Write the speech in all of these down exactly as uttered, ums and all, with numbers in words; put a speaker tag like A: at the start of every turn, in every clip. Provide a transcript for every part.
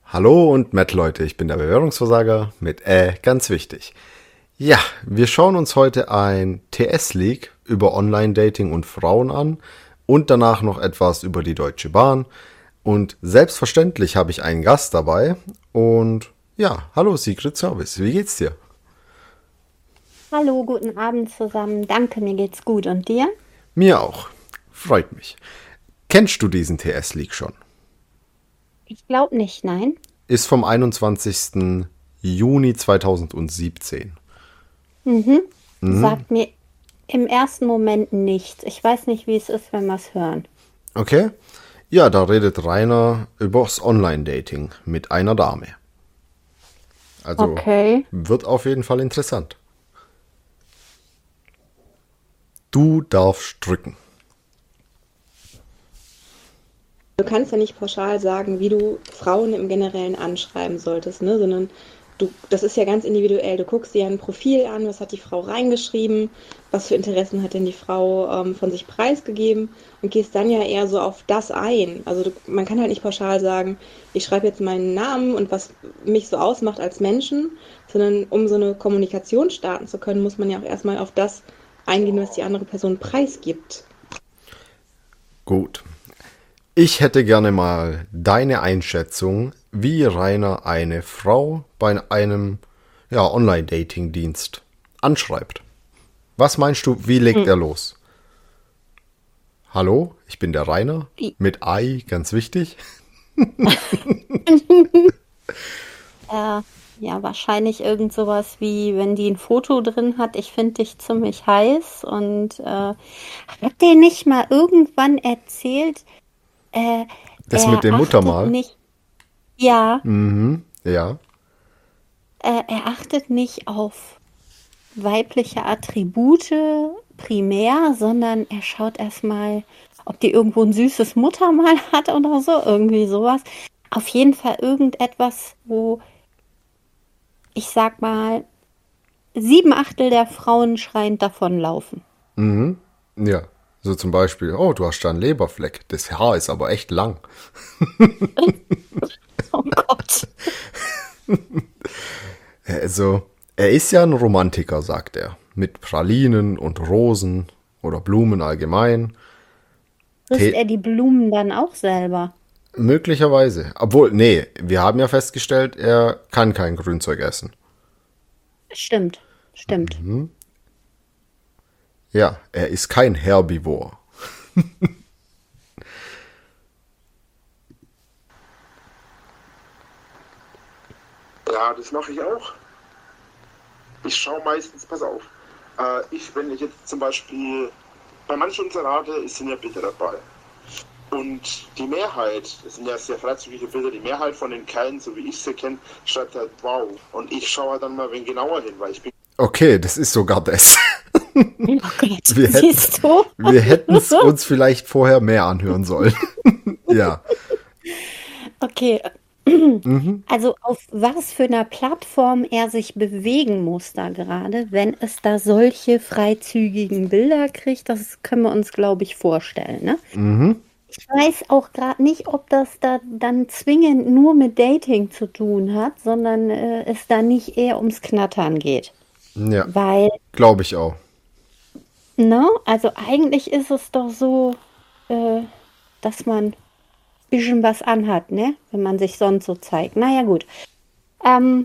A: Hallo und Matt Leute, ich bin der Bewerbungsversager mit Äh, ganz wichtig. Ja, wir schauen uns heute ein T S-Leak über Online-Dating und Frauen an und danach noch etwas über die Deutsche Bahn. Und selbstverständlich habe ich einen Gast dabei und ja, hallo Secret Service, wie geht's dir?
B: Hallo, guten Abend zusammen. Danke, mir geht's gut. Und dir?
A: Mir auch, freut mich. Kennst du diesen T S-Leak schon?
B: Ich glaube nicht, nein.
A: Ist vom einundzwanzigsten Juni zweitausendsiebzehn.
B: Mhm. Sagt mir im ersten Moment nichts. Ich weiß nicht, wie es ist, wenn wir es hören.
A: Okay? Ja, da redet Rainer übers Online-Dating mit einer Dame. Also
B: Okay.
A: wird auf jeden Fall interessant. Du darfst drücken.
C: Du kannst ja nicht pauschal sagen, wie du Frauen im Generellen anschreiben solltest, ne? Sondern du, das ist ja ganz individuell. Du guckst dir ein Profil an, was hat die Frau reingeschrieben, was für Interessen hat denn die Frau ähm, von sich preisgegeben und gehst dann ja eher so auf das ein. Also du, man kann halt nicht pauschal sagen, ich schreibe jetzt meinen Namen und was mich so ausmacht als Menschen, sondern um so eine Kommunikation starten zu können, muss man ja auch erstmal auf das eingehen, was die andere Person preisgibt.
A: Gut. Ich hätte gerne mal deine Einschätzung, wie Rainer eine Frau bei einem ja, Online-Dating-Dienst anschreibt. Was meinst du, wie legt er los? Hallo, ich bin der Rainer.
B: I-
A: Mit Ei, ganz wichtig.
B: Äh, ja, wahrscheinlich irgend sowas wie, wenn die ein Foto drin hat, ich finde dich ziemlich heiß. Und äh, hat der nicht mal irgendwann erzählt, äh,
A: Das mit
B: er
A: dem
B: achtet
A: Muttermal.
B: nicht, ja,
A: Mhm, ja.
B: äh, er achtet nicht auf weibliche Attribute primär, sondern er schaut erstmal, ob die irgendwo ein süßes Muttermal hat oder so, irgendwie sowas. Auf jeden Fall irgendetwas, wo ich sag mal, sieben Achtel der Frauen schreiend davonlaufen.
A: Ja. So zum Beispiel, oh, du hast da einen Leberfleck. Das Haar ist aber echt lang.
B: Oh Gott.
A: Also, er ist ja ein Romantiker, sagt er. Mit Pralinen und Rosen oder Blumen allgemein.
B: Frisst
A: Tee,
B: er die Blumen dann auch selber?
A: möglicherweise. Obwohl, nee, wir haben ja festgestellt, er kann kein Grünzeug essen.
B: Stimmt, stimmt.
A: Ja, er ist kein Herbivor.
D: Ja, das mache ich auch. Ich schaue meistens, pass auf, äh, ich, wenn ich jetzt zum Beispiel, bei manchen Inserate sind ja Bilder dabei. Und die Mehrheit, das sind ja sehr freizügige Bilder, die Mehrheit von den Kerlen, so wie ich sie kenne, schreibt halt wow. Und ich schaue halt dann mal ein wenig genauer hin, weil ich bin
A: Okay, das ist sogar das.
B: Oh Gott,
A: Wir hätten,
B: siehst du?
A: wir hätten es uns vielleicht vorher mehr anhören sollen. Ja.
B: Okay, also auf was für einer Plattform er sich bewegen muss da gerade, wenn es da solche freizügigen Bilder kriegt, das können wir uns, glaube ich, vorstellen, ne? Ich weiß auch gerade nicht, ob das da dann zwingend nur mit Dating zu tun hat, sondern äh, es da nicht eher ums Knattern geht.
A: Ja,
B: Weil,
A: glaube ich auch.
B: ne, also eigentlich ist es doch so, äh, dass man ein bisschen was anhat, ne? Wenn man sich sonst so zeigt. Naja, gut. Ähm,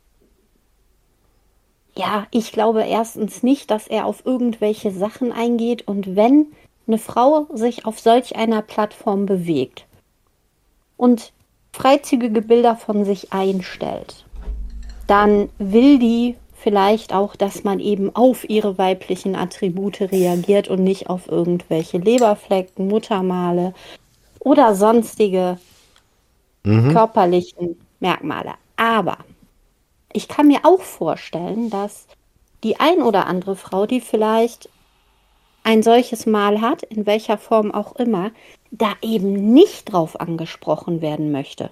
B: ja, ich glaube erstens nicht, dass er auf irgendwelche Sachen eingeht und wenn eine Frau sich auf solch einer Plattform bewegt und freizügige Bilder von sich einstellt, dann will die vielleicht auch, dass man eben auf ihre weiblichen Attribute reagiert und nicht auf irgendwelche Leberflecken, Muttermale oder sonstige körperlichen Merkmale. Aber ich kann mir auch vorstellen, dass die ein oder andere Frau, die vielleicht ein solches Mal hat, in welcher Form auch immer, da eben nicht drauf angesprochen werden möchte.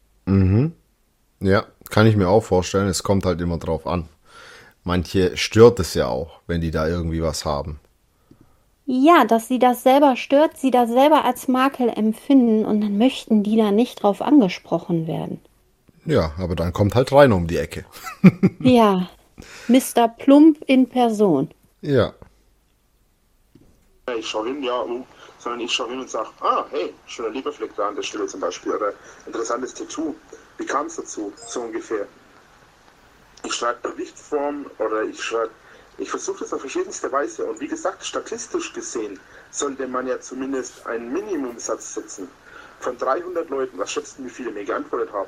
A: Ja, kann ich mir auch vorstellen. Es kommt halt immer drauf an. Manche stört es ja auch, wenn die da irgendwie was haben.
B: Ja, dass sie das selber stört, sie das selber als Makel empfinden und dann möchten die da nicht drauf angesprochen werden.
A: Ja, aber dann kommt halt Rainer um die Ecke.
B: Ja, Mister Plump in Person.
A: Ja.
D: Ich schaue hin, ja, uh, sondern ich schaue hin und sage, ah, hey, schöner Leberfleck da an der Stelle zum Beispiel, oder interessantes Tattoo. Wie kam es dazu, so ungefähr? Ich schreibe Berichtsform oder ich schreibe, ich versuche das auf verschiedenste Weise. Und wie gesagt, statistisch gesehen sollte man ja zumindest einen Minimumsatz setzen. Von dreihundert Leuten, was schätzt du, wie viele mir geantwortet haben?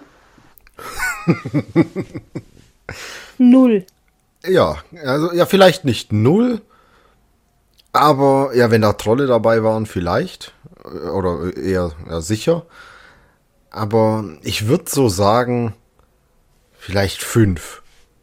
B: Null.
A: Ja, also ja, vielleicht nicht null, aber ja, wenn da Trolle dabei waren, vielleicht. Oder eher ja, sicher. Aber ich würde so sagen, vielleicht fünf.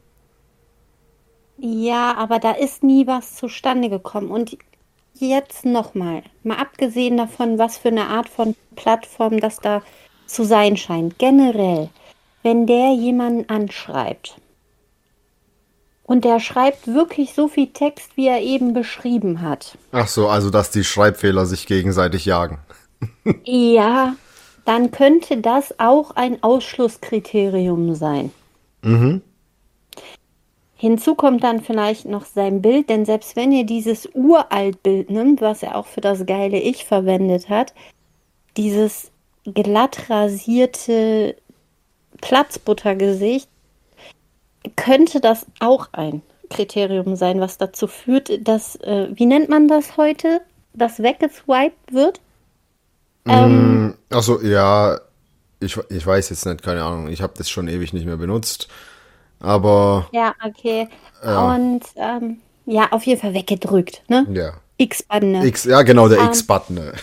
B: Ja, aber da ist nie was zustande gekommen. Und jetzt nochmal, mal abgesehen davon, was für eine Art von Plattform das da zu sein scheint. Generell, wenn der jemanden anschreibt und der schreibt wirklich so viel Text, wie er eben beschrieben hat.
A: Ach so, also dass die Schreibfehler sich gegenseitig jagen.
B: Ja, dann könnte das auch ein Ausschlusskriterium sein.
A: Mhm.
B: Hinzu kommt dann vielleicht noch sein Bild, denn selbst wenn ihr dieses Uralt-Bild nimmt, was er auch für das geile Ich verwendet hat, dieses glatt rasierte Platzbuttergesicht, könnte das auch ein Kriterium sein, was dazu führt, dass, äh, wie nennt man das heute, dass weggeswiped wird? Ähm,
A: Achso, ja, ich, ich weiß jetzt nicht, keine Ahnung, ich habe das schon ewig nicht mehr benutzt, aber
B: ja, okay.
A: Ja.
B: Und ähm, ja, auf jeden Fall weggedrückt, ne?
A: ja.
B: X-Button.
A: X, ja, genau, der
B: Ähm.
A: X-Button. ne.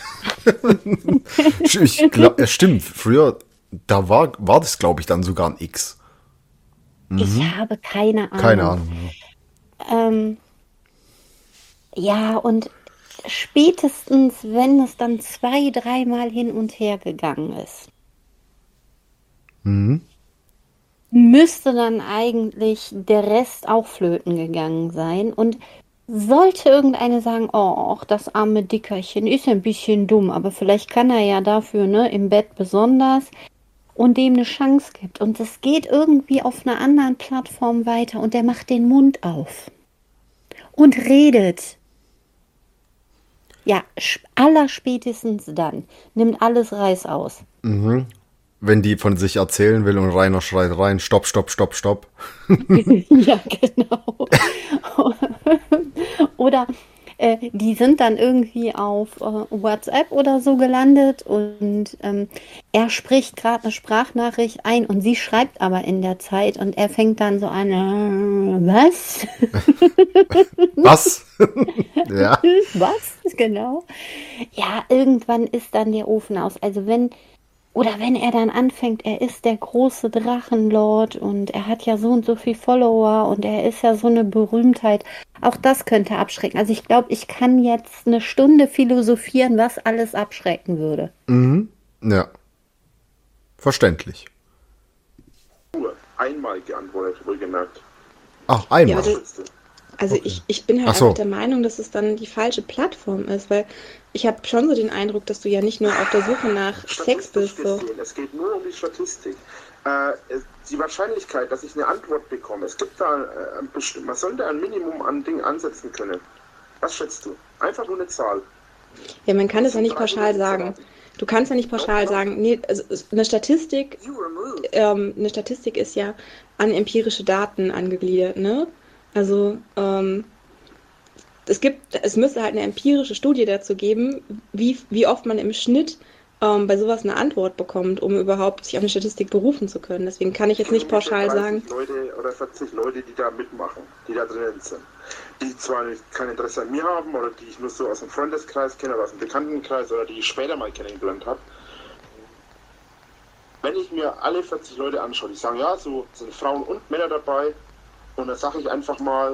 A: ich glaub, es stimmt, früher, da war, war das, glaube ich, dann sogar ein X.
B: Ich habe keine Ahnung.
A: Keine Ahnung. Ja.
B: Ähm, ja, und spätestens, wenn es dann zwei, dreimal hin und her gegangen ist, müsste dann eigentlich der Rest auch flöten gegangen sein. Und sollte irgendeine sagen, oh, das arme Dickerchen ist ein bisschen dumm, aber vielleicht kann er ja dafür, ne, im Bett besonders, und dem eine Chance gibt. Und es geht irgendwie auf einer anderen Plattform weiter und der macht den Mund auf und redet. Ja, sch- allerspätestens dann nimmt alles Reiß aus.
A: Wenn die von sich erzählen will und Rainer schreit rein, stopp, stopp, stopp, stopp.
B: Ja, genau. Oder äh, die sind dann irgendwie auf äh, WhatsApp oder so gelandet und ähm, er spricht gerade eine Sprachnachricht ein und sie schreibt aber in der Zeit und er fängt dann so an, äh, was?
A: Was? Ja.
B: Was? Genau. Ja, irgendwann ist dann der Ofen aus. Also wenn, oder wenn er dann anfängt, er ist der große Drachenlord und er hat ja so und so viel Follower und er ist ja so eine Berühmtheit. Auch das könnte abschrecken. Also ich glaube, ich kann jetzt eine Stunde philosophieren, was alles abschrecken würde.
A: Ja. Verständlich.
D: Nur einmal geantwortet, wohlgemerkt.
A: Ach, einmal.
C: Ja, also,
D: Schätzte.
C: also ich, ich bin halt
A: Ach so.
C: einfach der Meinung, dass es dann die falsche Plattform ist, weil ich habe schon so den Eindruck, dass du ja nicht nur auf der Suche nach Sex
D: Statistisch
C: bist. So.
D: gesehen, es geht nur um die Statistik. Äh, es- die Wahrscheinlichkeit, dass ich eine Antwort bekomme, es gibt da äh, ein bestimm- man sollte ein Minimum an Dingen ansetzen können. Was schätzt du? Einfach nur eine Zahl.
C: Ja, man kann es ja nicht
D: dreihundert
C: pauschal sagen.
D: Inserate.
C: Du kannst ja nicht pauschal
D: Doch, doch.
C: sagen, nee, also es- eine Statistik,
D: You removed.
C: ähm, eine Statistik ist ja an empirische Daten angegliedert, ne? Also, ähm, es gibt, es müsste halt eine empirische Studie dazu geben, wie, wie oft man im Schnitt ähm, bei sowas eine Antwort bekommt, um überhaupt sich auf eine Statistik berufen zu können. Deswegen kann ich jetzt nicht pauschal
D: ungefähr
C: sagen.
D: dreißig Leute oder vierzig Leute, die da mitmachen, die da drinnen sind. Die zwar nicht, kein Interesse an mir haben oder die ich nur so aus dem Freundeskreis kenne oder aus dem Bekanntenkreis oder die ich später mal kennengelernt habe. Wenn ich mir alle vierzig Leute anschaue, die sagen, ja, so sind Frauen und Männer dabei, und dann sage ich einfach mal,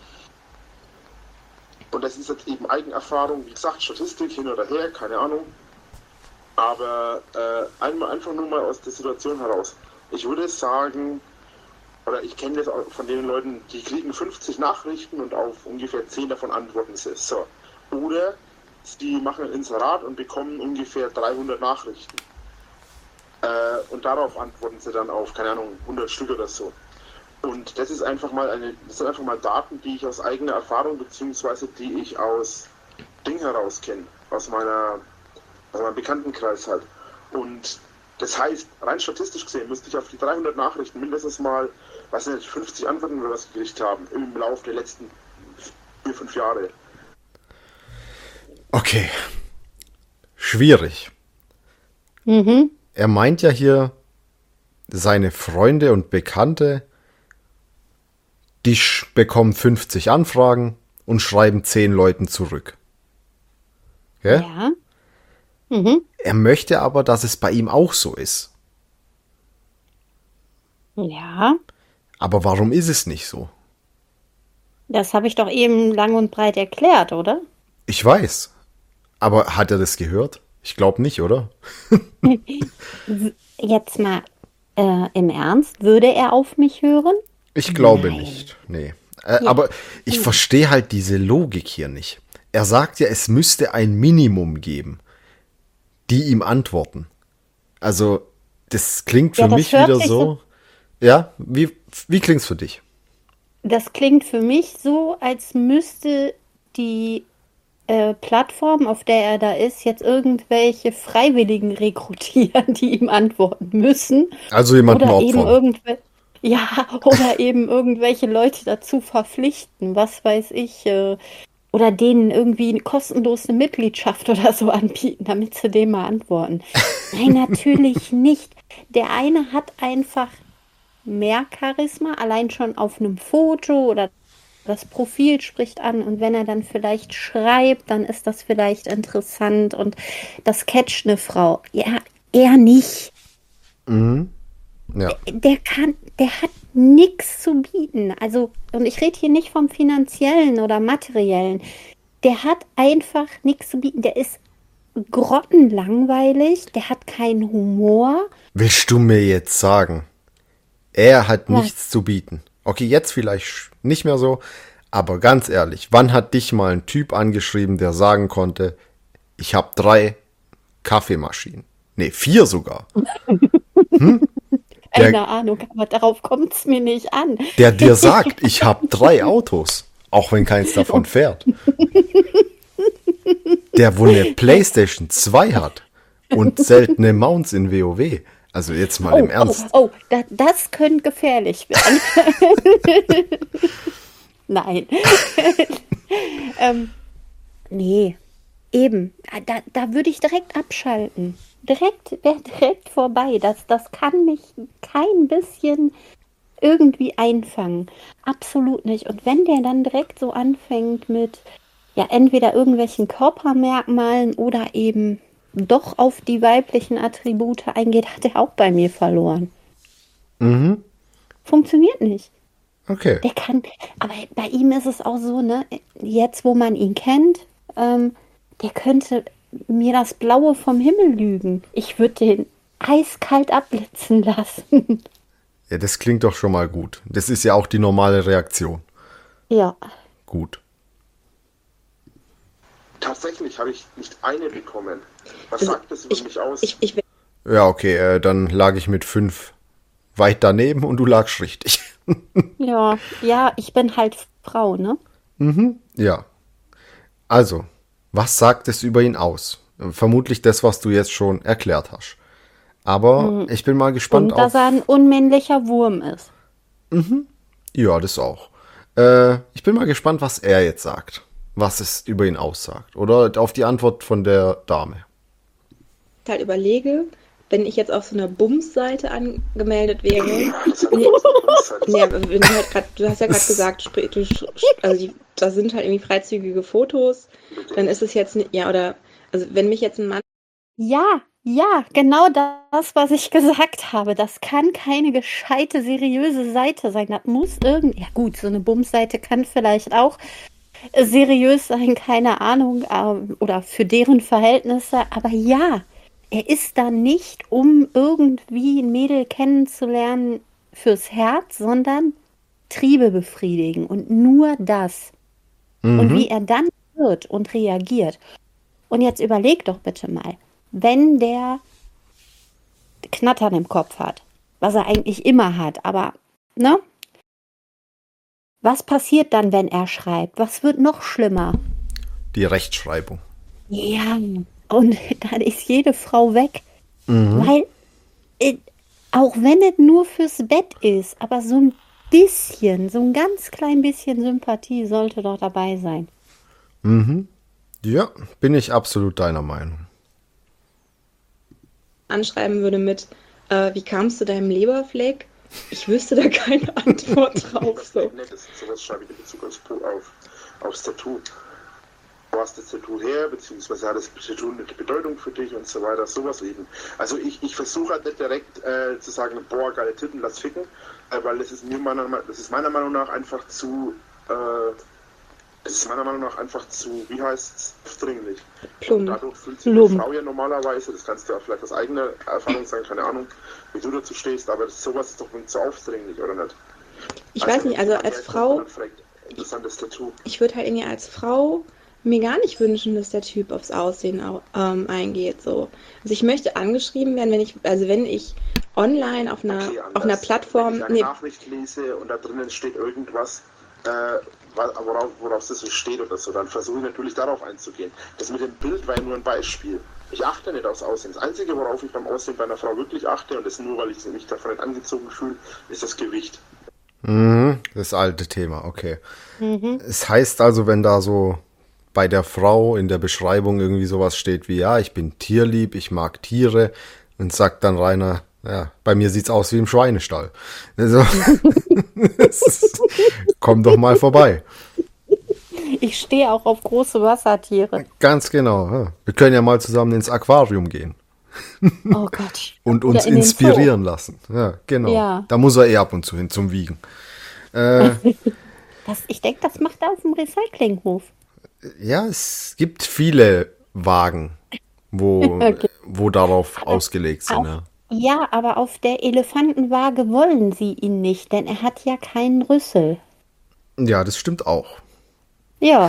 D: und das ist jetzt eben Eigenerfahrung, wie gesagt, Statistik hin oder her, keine Ahnung, aber äh, einmal einfach nur mal aus der Situation heraus. Ich würde sagen, oder ich kenne das auch von den Leuten, die kriegen fünfzig Nachrichten und auf ungefähr zehn davon antworten sie. So. Oder sie machen ein Inserat und bekommen ungefähr dreihundert Nachrichten. Äh, und darauf antworten sie dann auf, keine Ahnung, hundert Stück oder so. Und das ist einfach mal eine, das sind einfach mal Daten, die ich aus eigener Erfahrung, beziehungsweise die ich aus Ding heraus kenne, aus meiner, aus meinem Bekanntenkreis halt. Und das heißt, rein statistisch gesehen, müsste ich auf die dreihundert Nachrichten mindestens mal, weiß nicht, fünfzig Antworten oder was gekriegt haben, im Laufe der letzten vier, fünf Jahre.
A: Okay. Schwierig.
B: Mhm.
A: Er meint ja hier, seine Freunde und Bekannte, die sch- bekommen fünfzig Anfragen und schreiben zehn Leuten zurück. Gell?
B: Ja. Mhm.
A: Er möchte aber, dass es bei ihm auch so ist.
B: Ja.
A: Aber warum ist es nicht so?
B: Das habe ich doch eben lang und breit erklärt, oder?
A: Ich weiß. Aber hat er das gehört? Ich glaube nicht, oder?
B: Jetzt mal äh, im Ernst, würde er auf mich hören?
A: Ich glaube
B: Nein.
A: nicht. Nee. Äh, aber ich verstehe halt diese Logik hier nicht. Er sagt ja, es müsste ein Minimum geben, die ihm antworten. Also, das klingt für
B: Ja, das
A: mich
B: hört
A: wieder
B: sich
A: so.
B: so-
A: Ja, wie, wie klingt's für dich?
B: Das klingt für mich so, als müsste die äh, Plattform, auf der er da ist, jetzt irgendwelche Freiwilligen rekrutieren, die ihm antworten müssen.
A: Also jemanden
B: Oder eben
A: opfern.
B: irgendwelche, ja, oder eben irgendwelche Leute dazu verpflichten, was weiß ich, äh, oder denen irgendwie kostenlos eine Mitgliedschaft oder so anbieten, damit sie dem mal antworten. Nein, natürlich nicht. Der eine hat einfach mehr Charisma, allein schon auf einem Foto oder das Profil spricht an und wenn er dann vielleicht schreibt, dann ist das vielleicht interessant und das catcht eine Frau. Ja, er nicht.
A: Ja.
B: Der kann, der hat nichts zu bieten. Also, und ich rede hier nicht vom finanziellen oder materiellen. Der hat einfach nichts zu bieten. Der ist grottenlangweilig, der hat keinen Humor.
A: Willst du mir jetzt sagen, er hat
B: Was?
A: nichts zu bieten? Okay, jetzt vielleicht nicht mehr so, aber ganz ehrlich, wann hat dich mal ein Typ angeschrieben, der sagen konnte, ich habe drei Kaffeemaschinen? Nee, vier sogar. Der-
B: Keine Ahnung, aber darauf kommt es mir nicht an.
A: Der dir sagt, ich habe drei Autos, auch wenn keins davon fährt. Der wohl eine PlayStation zwei hat und seltene Mounts in WoW. Also jetzt mal
B: Oh,
A: im Ernst.
B: oh, oh, da, das könnte gefährlich werden. Nein. ähm, nee, eben. Da, da würde ich direkt abschalten. Direkt, wäre direkt vorbei. Das, das kann mich kein bisschen irgendwie einfangen. Absolut nicht. Und wenn der dann direkt so anfängt mit, ja, entweder irgendwelchen Körpermerkmalen oder eben doch auf die weiblichen Attribute eingeht, hat er auch bei mir verloren. Funktioniert nicht.
A: Okay.
B: Der kann, aber bei ihm ist es auch so, ne, jetzt wo man ihn kennt, ähm, der könnte mir das Blaue vom Himmel lügen. Ich würde den eiskalt abblitzen lassen.
A: Ja, das klingt doch schon mal gut. Das ist ja auch die normale Reaktion.
B: Ja.
A: Gut.
D: Tatsächlich habe ich nicht eine bekommen. Was
C: Also,
D: sagt das über mich aus?
C: Ich, ich,
A: Ja, okay, äh, dann lag ich mit fünf weit daneben und du lagst richtig.
B: Ja, ja, ich bin halt Frau, ne?
A: Ja. Also, was sagt es über ihn aus? Vermutlich das, was du jetzt schon erklärt hast. Aber ich bin mal gespannt
B: Und dass
A: auf...
B: er ein unmännlicher Wurm ist.
A: Ja, das auch. Äh, ich bin mal gespannt, was er jetzt sagt. Was es über ihn aussagt. Oder auf die Antwort von der Dame.
C: halt überlege, wenn ich jetzt auf so einer Bums-Seite angemeldet wäre,
D: Das hat nichts mit uns zu tun.
C: ja, wenn du, halt grad, du hast ja gerade gesagt, sprich- du, sch- also die, da sind halt irgendwie freizügige Fotos, dann ist es jetzt nicht, ja, oder, also wenn mich jetzt ein Mann
B: Ja, ja, genau das, was ich gesagt habe. Das kann keine gescheite, seriöse Seite sein. Das muss irgend, ja gut, so eine Bums-Seite kann vielleicht auch äh, seriös sein, keine Ahnung, ähm, oder für deren Verhältnisse. Aber ja, er ist da nicht, um irgendwie ein Mädel kennenzulernen fürs Herz, sondern Triebe befriedigen und nur das. Und wie er dann wird und reagiert. Und jetzt überleg doch bitte mal, wenn der Knattern im Kopf hat. Was er eigentlich immer hat. Aber, ne? Was passiert dann, wenn er schreibt? Was wird noch schlimmer?
A: Die Rechtschreibung.
B: Ja, und dann ist jede Frau weg.
A: Mhm.
B: Weil, äh, auch wenn es nur fürs Bett ist, aber so ein bisschen, so ein ganz klein bisschen Sympathie sollte doch dabei sein.
A: Mhm. Ja, bin ich absolut deiner Meinung.
C: Anschreiben würde mit, äh, wie kamst du deinem Leberfleck? Ich wüsste da keine Antwort drauf. So.
D: Nee, das ist sowas schreibe ich in Bezug aufs, auf, aufs Tattoo. Wo hast das Tattoo her, beziehungsweise hat das Tattoo eine Bedeutung für dich und so weiter, sowas eben. Also ich, ich versuche halt nicht direkt äh, zu sagen, boah, geile Titten, lass ficken, äh, weil das ist mir meiner, das ist meiner Meinung nach einfach zu, äh, das ist meiner Meinung nach einfach zu, wie heißt es, aufdringlich.
C: Plump.
D: Und dadurch fühlt sich
B: Plump.
D: eine Frau ja normalerweise, das kannst du ja vielleicht aus eigener Erfahrung sagen, keine Ahnung, wie du dazu stehst, aber das, sowas ist doch zu aufdringlich, oder nicht?
C: Ich weiß nicht, also als Frau,
D: interessantes Tattoo.
C: ich würde halt irgendwie als Frau mir gar nicht wünschen, dass der Typ aufs Aussehen au- ähm, eingeht. So. Also ich möchte angeschrieben werden, wenn ich, also wenn ich online auf einer,
D: Okay,
C: auf einer
D: anders.
C: Plattform,
D: Wenn ich eine
C: nee,
D: Nachricht lese und da drinnen steht irgendwas, äh, wa- worauf, worauf das so steht oder so, dann versuche ich natürlich darauf einzugehen. Das mit dem Bild war ja nur ein Beispiel. Ich achte nicht aufs Aussehen. Das Einzige, worauf ich beim Aussehen bei einer Frau wirklich achte, und das nur, weil ich mich davon nicht angezogen fühle, ist das Gewicht.
A: Mhm. Das alte Thema, okay. Es heißt also, wenn da so bei der Frau in der Beschreibung irgendwie sowas steht wie, ja, ich bin tierlieb, ich mag Tiere, und sagt dann Rainer, ja, bei mir sieht's aus wie im Schweinestall. Also, das ist, komm doch mal vorbei.
B: Ich stehe auch auf große Wassertiere.
A: Ganz genau. Ja. Wir können ja mal zusammen ins Aquarium gehen
B: Oh Gott.
A: und
B: Oder
A: uns
B: in den
A: inspirieren lassen. Ja, genau.
B: Ja.
A: Da muss er eh ab und zu hin zum Wiegen. Äh,
B: Das, ich denke, das macht er auf dem Recyclinghof.
A: ja, es gibt viele Wagen, wo,
B: Okay.
A: wo darauf ausgelegt sind.
B: Auch,
A: Ja.
B: ja, aber auf der Elefantenwaage wollen sie ihn nicht, denn er hat ja keinen Rüssel.
A: ja, das stimmt auch.
B: Ja,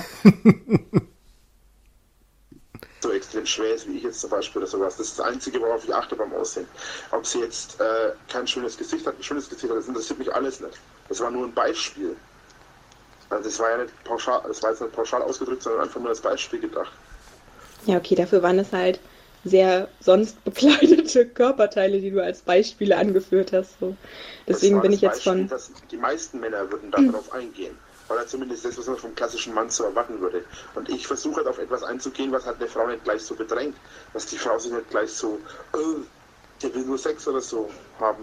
D: So extrem schwer ist, wie ich jetzt zum Beispiel oder sowas. Das ist das Einzige, worauf ich achte beim Aussehen. Ob sie jetzt äh, kein schönes Gesicht hat, ein schönes Gesicht hat, das interessiert mich alles nicht. Das war nur ein Beispiel. Also das war ja nicht pauschal, das war jetzt nicht pauschal ausgedrückt, sondern einfach nur als Beispiel gedacht.
C: ja okay, dafür waren es halt sehr sonst bekleidete Körperteile, die du als Beispiele angeführt hast. So. Deswegen
D: Das war
C: bin
D: das
C: ich jetzt
D: Beispiel,
C: von,
D: dass die meisten Männer würden darauf eingehen. Weil er zumindest das, was man vom klassischen Mann so erwarten würde. Und ich versuche halt auf etwas einzugehen, was halt eine Frau nicht gleich so bedrängt. Dass die Frau sich nicht gleich so, äh, der will nur Sex oder so haben.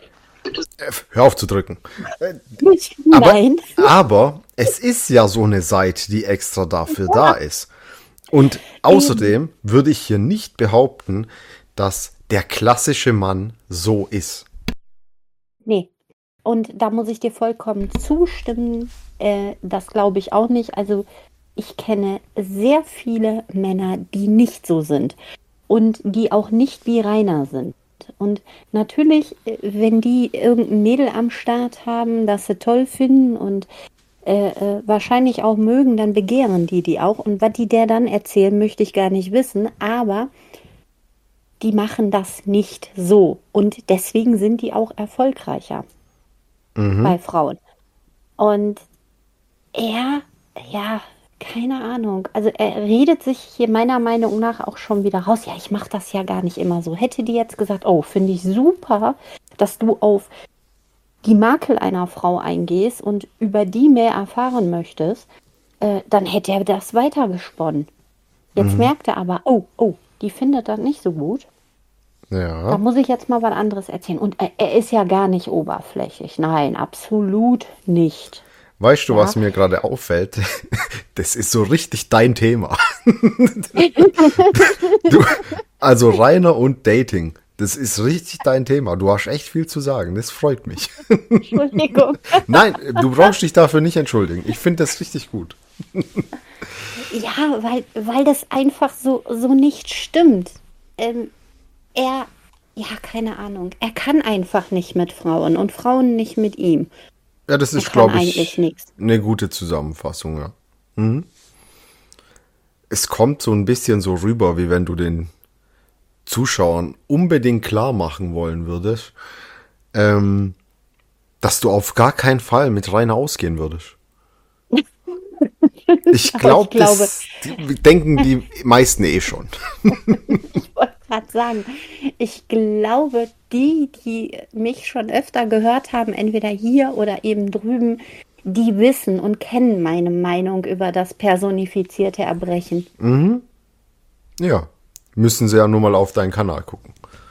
A: Äh, Hör auf zu drücken.
B: nicht,
A: Aber,
B: nein.
A: aber es ist ja so eine Seite, die extra dafür da ist. Und außerdem würde ich hier nicht behaupten, dass der klassische Mann so ist.
B: Nee. Und da muss ich dir vollkommen zustimmen. Äh, das glaube ich auch nicht. Also ich kenne sehr viele Männer, die nicht so sind und die auch nicht wie Rainer sind. Und natürlich, äh, wenn die irgendein Mädel am Start haben, das sie toll finden und äh, äh, wahrscheinlich auch mögen, dann begehren die die auch. Und was die der dann erzählen, möchte ich gar nicht wissen. Aber die machen das nicht so. Und deswegen sind die auch erfolgreicher bei Frauen. Und er, ja, keine Ahnung. Also er redet sich hier meiner Meinung nach auch schon wieder raus. Ja, ich mache das ja gar nicht immer so. Hätte die jetzt gesagt, oh, finde ich super, dass du auf die Makel einer Frau eingehst und über die mehr erfahren möchtest, äh, dann hätte er das weitergesponnen. Jetzt merkt er aber, oh, oh, die findet das nicht so gut. Da
A: Ja.
B: muss ich jetzt mal was anderes erzählen. Und er, er ist ja gar nicht oberflächlich. Nein, absolut nicht.
A: Weißt du,
B: Ja.
A: was mir gerade auffällt? Das ist so richtig dein Thema. Du, also Rainer und Dating, das ist richtig dein Thema. Du hast echt viel zu sagen. Das freut mich.
B: Entschuldigung.
A: Nein, du brauchst dich dafür nicht entschuldigen. Ich finde das richtig gut.
B: Ja, weil, weil das einfach so, so nicht stimmt. Ähm, er, ja, keine Ahnung. Er kann einfach nicht mit Frauen und Frauen nicht mit ihm.
A: Ja, das ist,
B: kann
A: glaube
B: eigentlich
A: ich,
B: nix.
A: eine gute Zusammenfassung, ja. Mhm. Es kommt so ein bisschen so rüber, wie wenn du den Zuschauern unbedingt klar machen wollen würdest, ähm, dass du auf gar keinen Fall mit Rainer ausgehen würdest. Ich, glaub,
B: ich glaube,
A: das die, denken die meisten eh schon.
B: ich wollte gerade sagen, ich glaube, die, die mich schon öfter gehört haben, entweder hier oder eben drüben, die wissen und kennen meine Meinung über das personifizierte Erbrechen.
A: Mhm. Ja, müssen sie ja nur mal auf deinen Kanal gucken.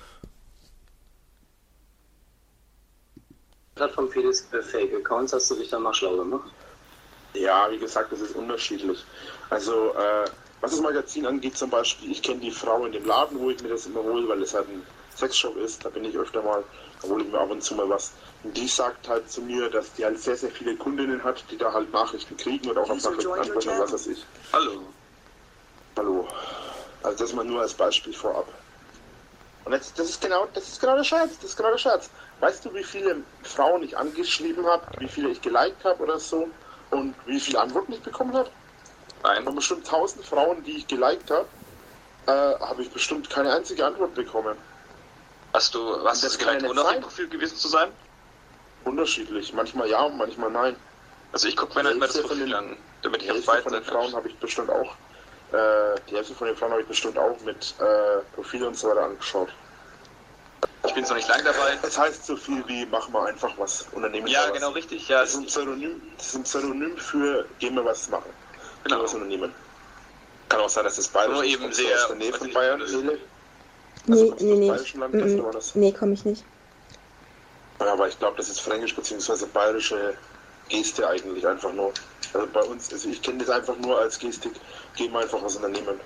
E: Plattform für diese Fake-Accounts hast du dich dann mal schlau gemacht?
D: Ja, wie gesagt, das ist unterschiedlich. Also, äh, was das Magazin angeht zum Beispiel, ich kenne die Frau in dem Laden, wo ich mir das immer hole, weil es halt ein Sexshop ist, da bin ich öfter mal, da hole ich mir ab und zu mal was. Und die sagt halt zu mir, dass die halt sehr, sehr viele Kundinnen hat, die da halt Nachrichten kriegen und auch auf Nachrichten antworten und was weiß ich.
E: Hallo.
D: Hallo. Also das mal nur als Beispiel vorab. Und jetzt, das ist genau, das ist genau der Scherz, das ist genau der Scherz. Weißt du, wie viele Frauen ich angeschrieben habe, wie viele ich geliked habe oder so und wie viele Antworten ich bekommen habe?
E: Nein.
D: Von bestimmt tausend Frauen, die ich geliked habe, äh, habe ich bestimmt keine einzige Antwort bekommen.
E: Hast du, hast du das geliked, ohne auf dem Profil gewesen zu sein?
D: Unterschiedlich, manchmal ja, manchmal nein.
E: Also ich gucke mir dann immer das Profil an, damit ich auf
D: beiden
E: beiden
D: von den Frauen habe ich bestimmt auch, äh, die Hälfte von den Frauen habe ich bestimmt auch mit äh, Profil und so weiter angeschaut.
E: Ich bin noch nicht lange dabei.
D: Das heißt so viel wie, mach mal einfach was, unternehmen
E: Ja,
D: was.
E: genau, richtig. Ja,
D: das ist ein Pseudonym, das ist ein Pseudonym für, gehen wir was machen.
E: Genau.
D: Was unternehmen. Kann auch sein, dass das bayerisch
E: Nur
D: ist,
E: eben
D: aus
E: sehr-
D: der Nähe
E: weiß
D: von
E: nicht,
D: Bayern,
E: das-
D: Lele.
C: Nee,
D: Also, kommst du
C: nee,
D: aus
C: nee.
D: bayerischen Landkreis,
C: Mm,
D: oder war das?
C: Nee, komme ich nicht.
D: Ja, aber ich glaube, das ist fränkisch bzw. bayerische Geste eigentlich einfach nur. Also bei uns, also ich kenne das einfach nur als Gestik, gehen wir einfach was unternehmen.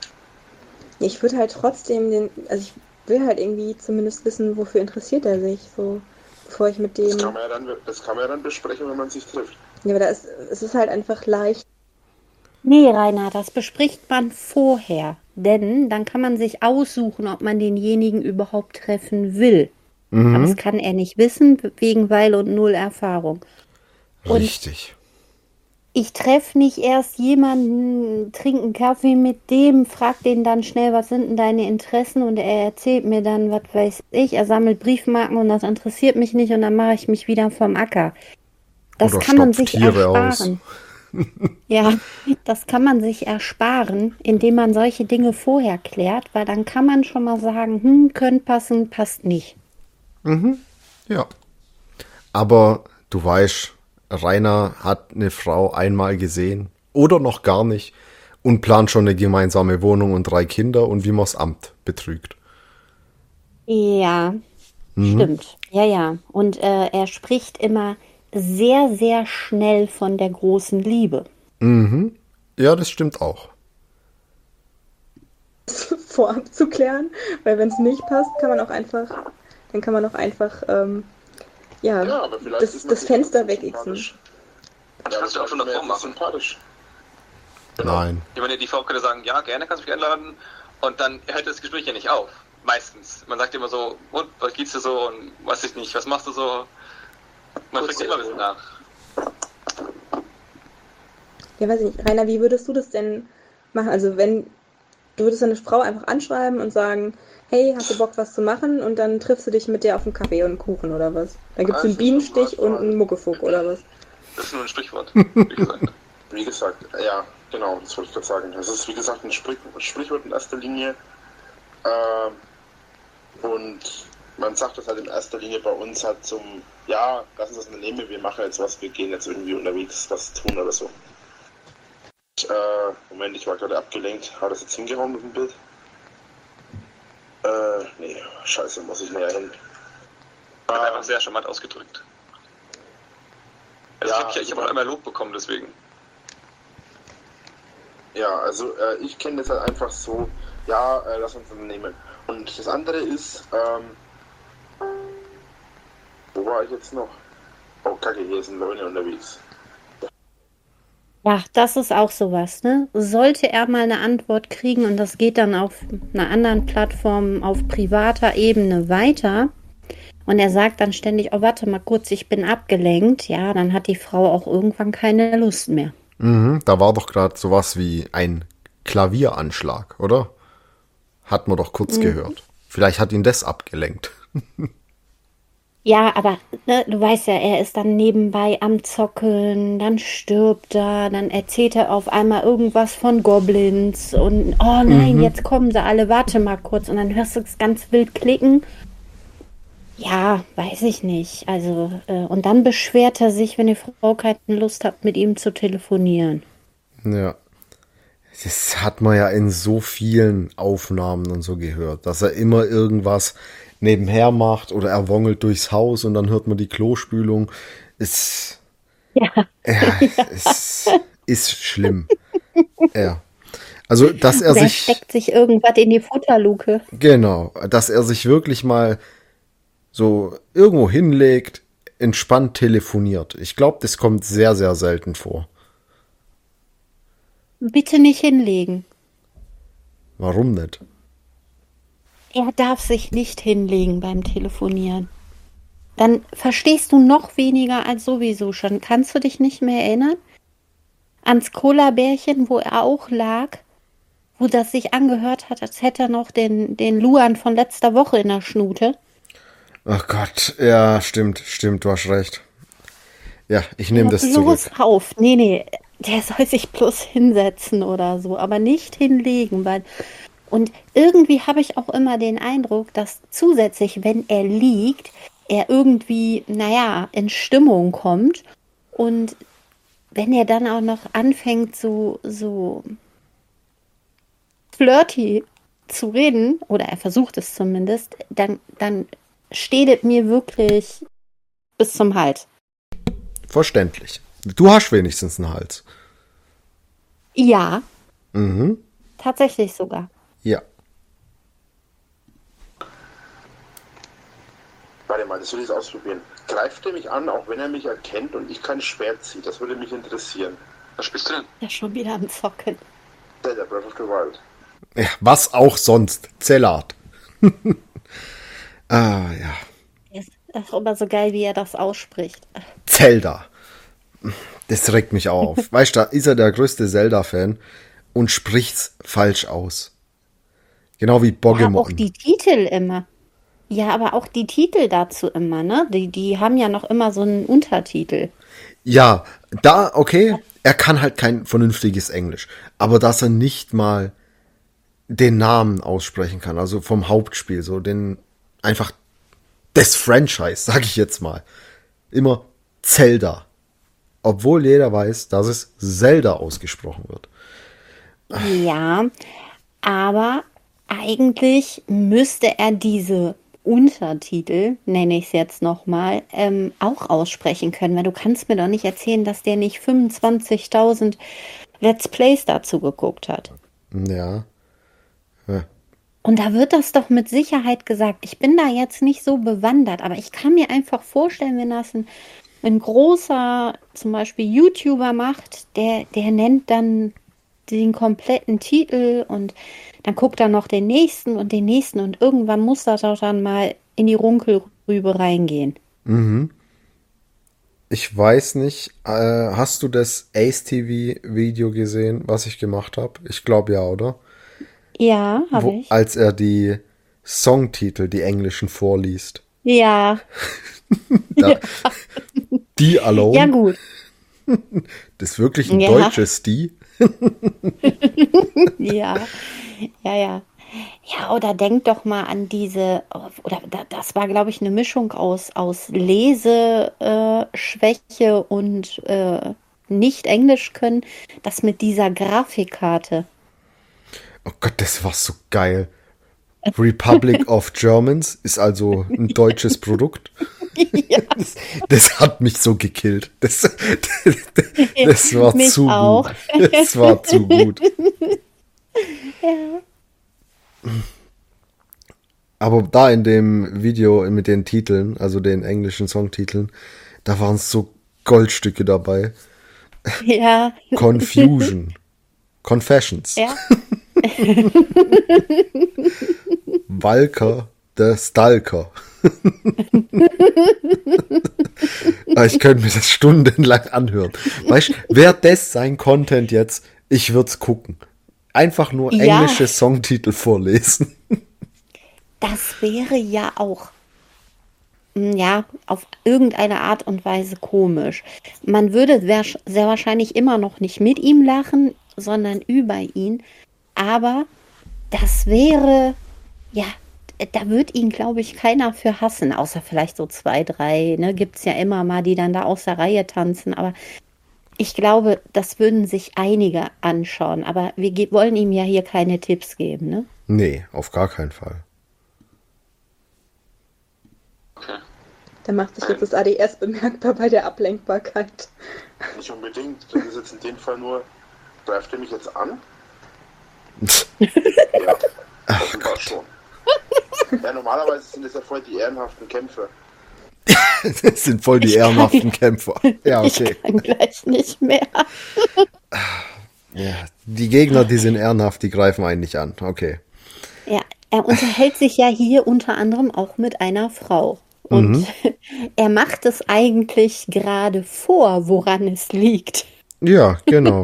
C: Ich würde halt trotzdem den, also ich will halt irgendwie zumindest wissen, wofür interessiert er sich, so, bevor ich mit
D: Das
C: dem,
D: kann man ja dann, das kann man ja dann besprechen, wenn man sich trifft.
C: ja, aber da ist, es ist halt einfach leicht.
B: Nee, Rainer, das bespricht man vorher. Denn dann kann man sich aussuchen, ob man denjenigen überhaupt treffen will. Aber das kann er nicht wissen, wegen Weil und Null Erfahrung. Und
A: Richtig.
B: ich treffe nicht erst jemanden, trinke einen Kaffee mit dem, frag den dann schnell, was sind denn deine Interessen? Und er erzählt mir dann, was weiß ich, er sammelt Briefmarken und das interessiert mich nicht und dann mache ich mich wieder vom Acker. Das
A: Oder
B: kann man
A: stopft
B: sich
A: Tiere aus.
B: ersparen. Ja, das kann man sich ersparen, indem man solche Dinge vorher klärt, weil dann kann man schon mal sagen, hm, könnte passen, passt nicht.
A: Ja. Aber du weißt, Rainer hat eine Frau einmal gesehen oder noch gar nicht und plant schon eine gemeinsame Wohnung und drei Kinder und wie man das Amt betrügt.
B: Ja, stimmt. Ja, ja. Und äh, er spricht immer sehr, sehr schnell von der großen Liebe.
A: Ja, das stimmt auch.
C: vorab zu klären, weil wenn es nicht passt, kann man auch einfach, dann kann man auch einfach, ähm, ja,
D: Ja, aber vielleicht
C: das,
D: ist man
C: das
D: sich
C: Fenster
D: trotzdem
C: wegixen.
D: sympathisch.
E: Das
D: Ja,
E: kannst du auch schon
D: aber
E: davor
D: vielleicht ist
E: machen.
D: sympathisch.
A: Nein.
E: Ich meine, die Frau könnte sagen, ja, gerne, kannst du mich einladen. Und dann hört das Gespräch ja nicht auf. Meistens. Man sagt immer so, und, was geht's dir so? Und weiß ich nicht, was machst du so? Man fragt immer ein bisschen nach.
C: Ja, weiß ich nicht. Rainer, wie würdest du das denn machen? Also wenn, du würdest eine Frau einfach anschreiben und sagen, hey, hast du Bock, was zu machen? Und dann triffst du dich mit der auf einen Kaffee und einen Kuchen oder was? Dann gibt es einen
D: Also,
C: Bienenstich
D: normal-
C: und einen Muckefuck oder was?
E: Das ist nur ein Sprichwort, wie gesagt.
D: Wie gesagt, ja, genau, das wollte ich gerade sagen. Das ist, wie gesagt, ein Sprich Sprichwort in erster Linie. Ähm, und man sagt das halt in erster Linie bei uns halt zum, ja, lass uns das mal nehmen, wir machen jetzt was, wir gehen jetzt irgendwie unterwegs was tun oder so. Und, äh, Moment, ich war gerade abgelenkt. Hat das jetzt hingehauen mit dem Bild? Äh, nee, scheiße, muss ich näher hin.
E: Hat einfach sehr charmant ausgedrückt. Also
D: Ja,
E: ich habe ich
D: also
E: hab auch einmal Lob bekommen, deswegen.
D: Ja, also äh, ich kenne das halt einfach so, ja, äh, lass uns das nehmen. Und das andere ist, ähm, wo war ich jetzt noch? Oh, kacke, hier sind Leute unterwegs.
B: Ja, das ist auch sowas, ne? Sollte er mal eine Antwort kriegen und das geht dann auf einer anderen Plattform auf privater Ebene weiter und er sagt dann ständig, oh, warte mal kurz, ich bin abgelenkt, ja, dann hat die Frau auch irgendwann keine Lust mehr.
A: Mhm, da war doch gerade sowas wie ein Klavieranschlag, oder? Hat man doch kurz
B: Mhm.
A: gehört. Vielleicht hat ihn das abgelenkt.
B: Ja, aber ne, du weißt ja, er ist dann nebenbei am Zockeln, dann stirbt er, dann erzählt er auf einmal irgendwas von Goblins und oh nein,
A: Mhm.
B: jetzt kommen sie alle, warte mal kurz und dann hörst du es ganz wild klicken. Ja, weiß ich nicht. Also, äh, und dann beschwert er sich, wenn die Frau keine Lust hat, mit ihm zu telefonieren.
A: Ja. Das hat man ja in so vielen Aufnahmen und so gehört, dass er immer irgendwas nebenher macht oder er wongelt durchs Haus und dann hört man die Klospülung. Es,
B: Ja.
A: ja, es ist schlimm. Ja. Also, dass er
B: Oder er
A: sich,
B: steckt sich irgendwas in die Futterluke.
A: genau, dass er sich wirklich mal so irgendwo hinlegt, entspannt telefoniert. Ich glaube, das kommt sehr, sehr selten vor.
B: Bitte nicht hinlegen.
A: Warum nicht?
B: Er darf sich nicht hinlegen beim Telefonieren. Dann verstehst du noch weniger als sowieso schon. Kannst du dich nicht mehr erinnern? Ans Cola-Bärchen, wo er auch lag, wo das sich angehört hat, als hätte er noch den, den Luan von letzter Woche in der Schnute.
A: Ach Gott, ja, stimmt, stimmt, du hast recht. Ja, ich nehme
B: Ja,
A: das
B: bloß
A: zurück.
B: auf. Nee, nee, der soll sich bloß hinsetzen oder so, aber nicht hinlegen, weil und irgendwie habe ich auch immer den Eindruck, dass zusätzlich, wenn er liegt, er irgendwie, naja, in Stimmung kommt und wenn er dann auch noch anfängt, so, so flirty zu reden, oder er versucht es zumindest, dann, dann steht es mir wirklich bis zum Hals.
A: Verständlich. Du hast wenigstens einen Hals.
B: Ja,
A: Mhm.
B: tatsächlich sogar.
A: Ja.
D: Warte mal, das will ich jetzt ausprobieren. Greift er mich an, auch wenn er mich erkennt und ich kein Schwert ziehe? Das würde mich interessieren.
E: Was spielst du denn?
B: Ja, schon wieder am Zocken.
D: Zelda Breath of the Wild.
A: Ja, was auch sonst. Zellat. Ah, ja.
B: Ist das ist aber so geil, wie er das ausspricht.
A: Zelda. Das regt mich auch auf. Weißt du, da ist er der größte Zelda-Fan und spricht's falsch aus. Genau wie
B: Ja, auch
A: Pokémon.
B: die Titel immer. Ja, aber auch die Titel dazu immer, ne? Die, die haben ja noch immer so einen Untertitel.
A: Ja, da, okay, er kann halt kein vernünftiges Englisch. Aber dass er nicht mal den Namen aussprechen kann, also vom Hauptspiel, so den, einfach des Franchise, sag ich jetzt mal. Immer Zelda. Obwohl jeder weiß, dass es Zelda ausgesprochen wird.
B: Ja, aber eigentlich müsste er diese Untertitel, nenne ich es jetzt nochmal, ähm, auch aussprechen können, weil du kannst mir doch nicht erzählen, dass der nicht fünfundzwanzigtausend Let's Plays dazu geguckt hat.
A: Ja. Ja.
B: Und da wird das doch mit Sicherheit gesagt. Ich bin da jetzt nicht so bewandert, aber ich kann mir einfach vorstellen, wenn das ein, ein großer, zum Beispiel YouTuber macht, der, der nennt dann den kompletten Titel und dann guckt er noch den nächsten und den nächsten und irgendwann muss das auch dann mal in die Runkelrübe reingehen.
A: Mhm. Ich weiß nicht, äh, hast du das Ace T V-Video gesehen, was ich gemacht habe? Ich glaube ja, oder?
B: Ja, habe
A: Wo,
B: ich.
A: als er die Songtitel, die englischen, vorliest.
B: Ja,
A: Da, Die Alone.
B: ja gut.
A: Das ist wirklich ein
B: Ja.
A: deutsches Die.
B: Ja, ja, ja. Ja, oder denk doch mal an diese, oder da- das war, glaube ich, eine Mischung aus, aus Leseschwäche äh, Schwäche und äh, nicht Englisch können, das mit dieser Grafikkarte.
A: Oh Gott, das war so geil. Republic of Germans ist also ein deutsches Produkt. Das, das hat mich so gekillt. Das, das war
B: Mich
A: zu
B: auch.
A: gut. Das war zu gut. Aber da in dem Video mit den Titeln, also den englischen Songtiteln, da waren so Goldstücke dabei.
B: Ja,
A: Confusion. Confessions.
B: ja.
A: Walker, der Stalker. Ah, ich könnte mir das stundenlang anhören. Weißt du, wäre das sein Content jetzt, ich würde es gucken. Einfach nur
B: Ja.
A: englische Songtitel vorlesen.
B: Das wäre ja auch, mm, ja, auf irgendeine Art und Weise komisch. Man würde sehr, sehr wahrscheinlich immer noch nicht mit ihm lachen, sondern über ihn. Aber das wäre, ja, da wird ihn, glaube ich, keiner für hassen, außer vielleicht so zwei, drei, ne, gibt es ja immer mal, die dann da aus der Reihe tanzen. Aber ich glaube, das würden sich einige anschauen. Aber wir ge- wollen ihm ja hier keine Tipps geben, ne?
A: Nee, auf gar keinen Fall.
E: Okay.
C: Da macht sich jetzt das A D S bemerkbar bei der Ablenkbarkeit.
D: Nicht unbedingt. Das ist jetzt in dem Fall nur, greift er mich jetzt an? Ja, offenbar schon. Ja, normalerweise sind es ja voll die ehrenhaften Kämpfer.
A: Das sind voll die
B: Ich kann-
A: ehrenhaften Kämpfer. Ja,
B: Ich
A: okay.
B: kann gleich nicht mehr.
A: Ja, die Gegner, die sind ehrenhaft, die greifen einen nicht an. Okay.
B: Ja, er unterhält sich ja hier unter anderem auch mit einer Frau. Und er macht es eigentlich gerade vor, woran es liegt.
A: Ja, genau.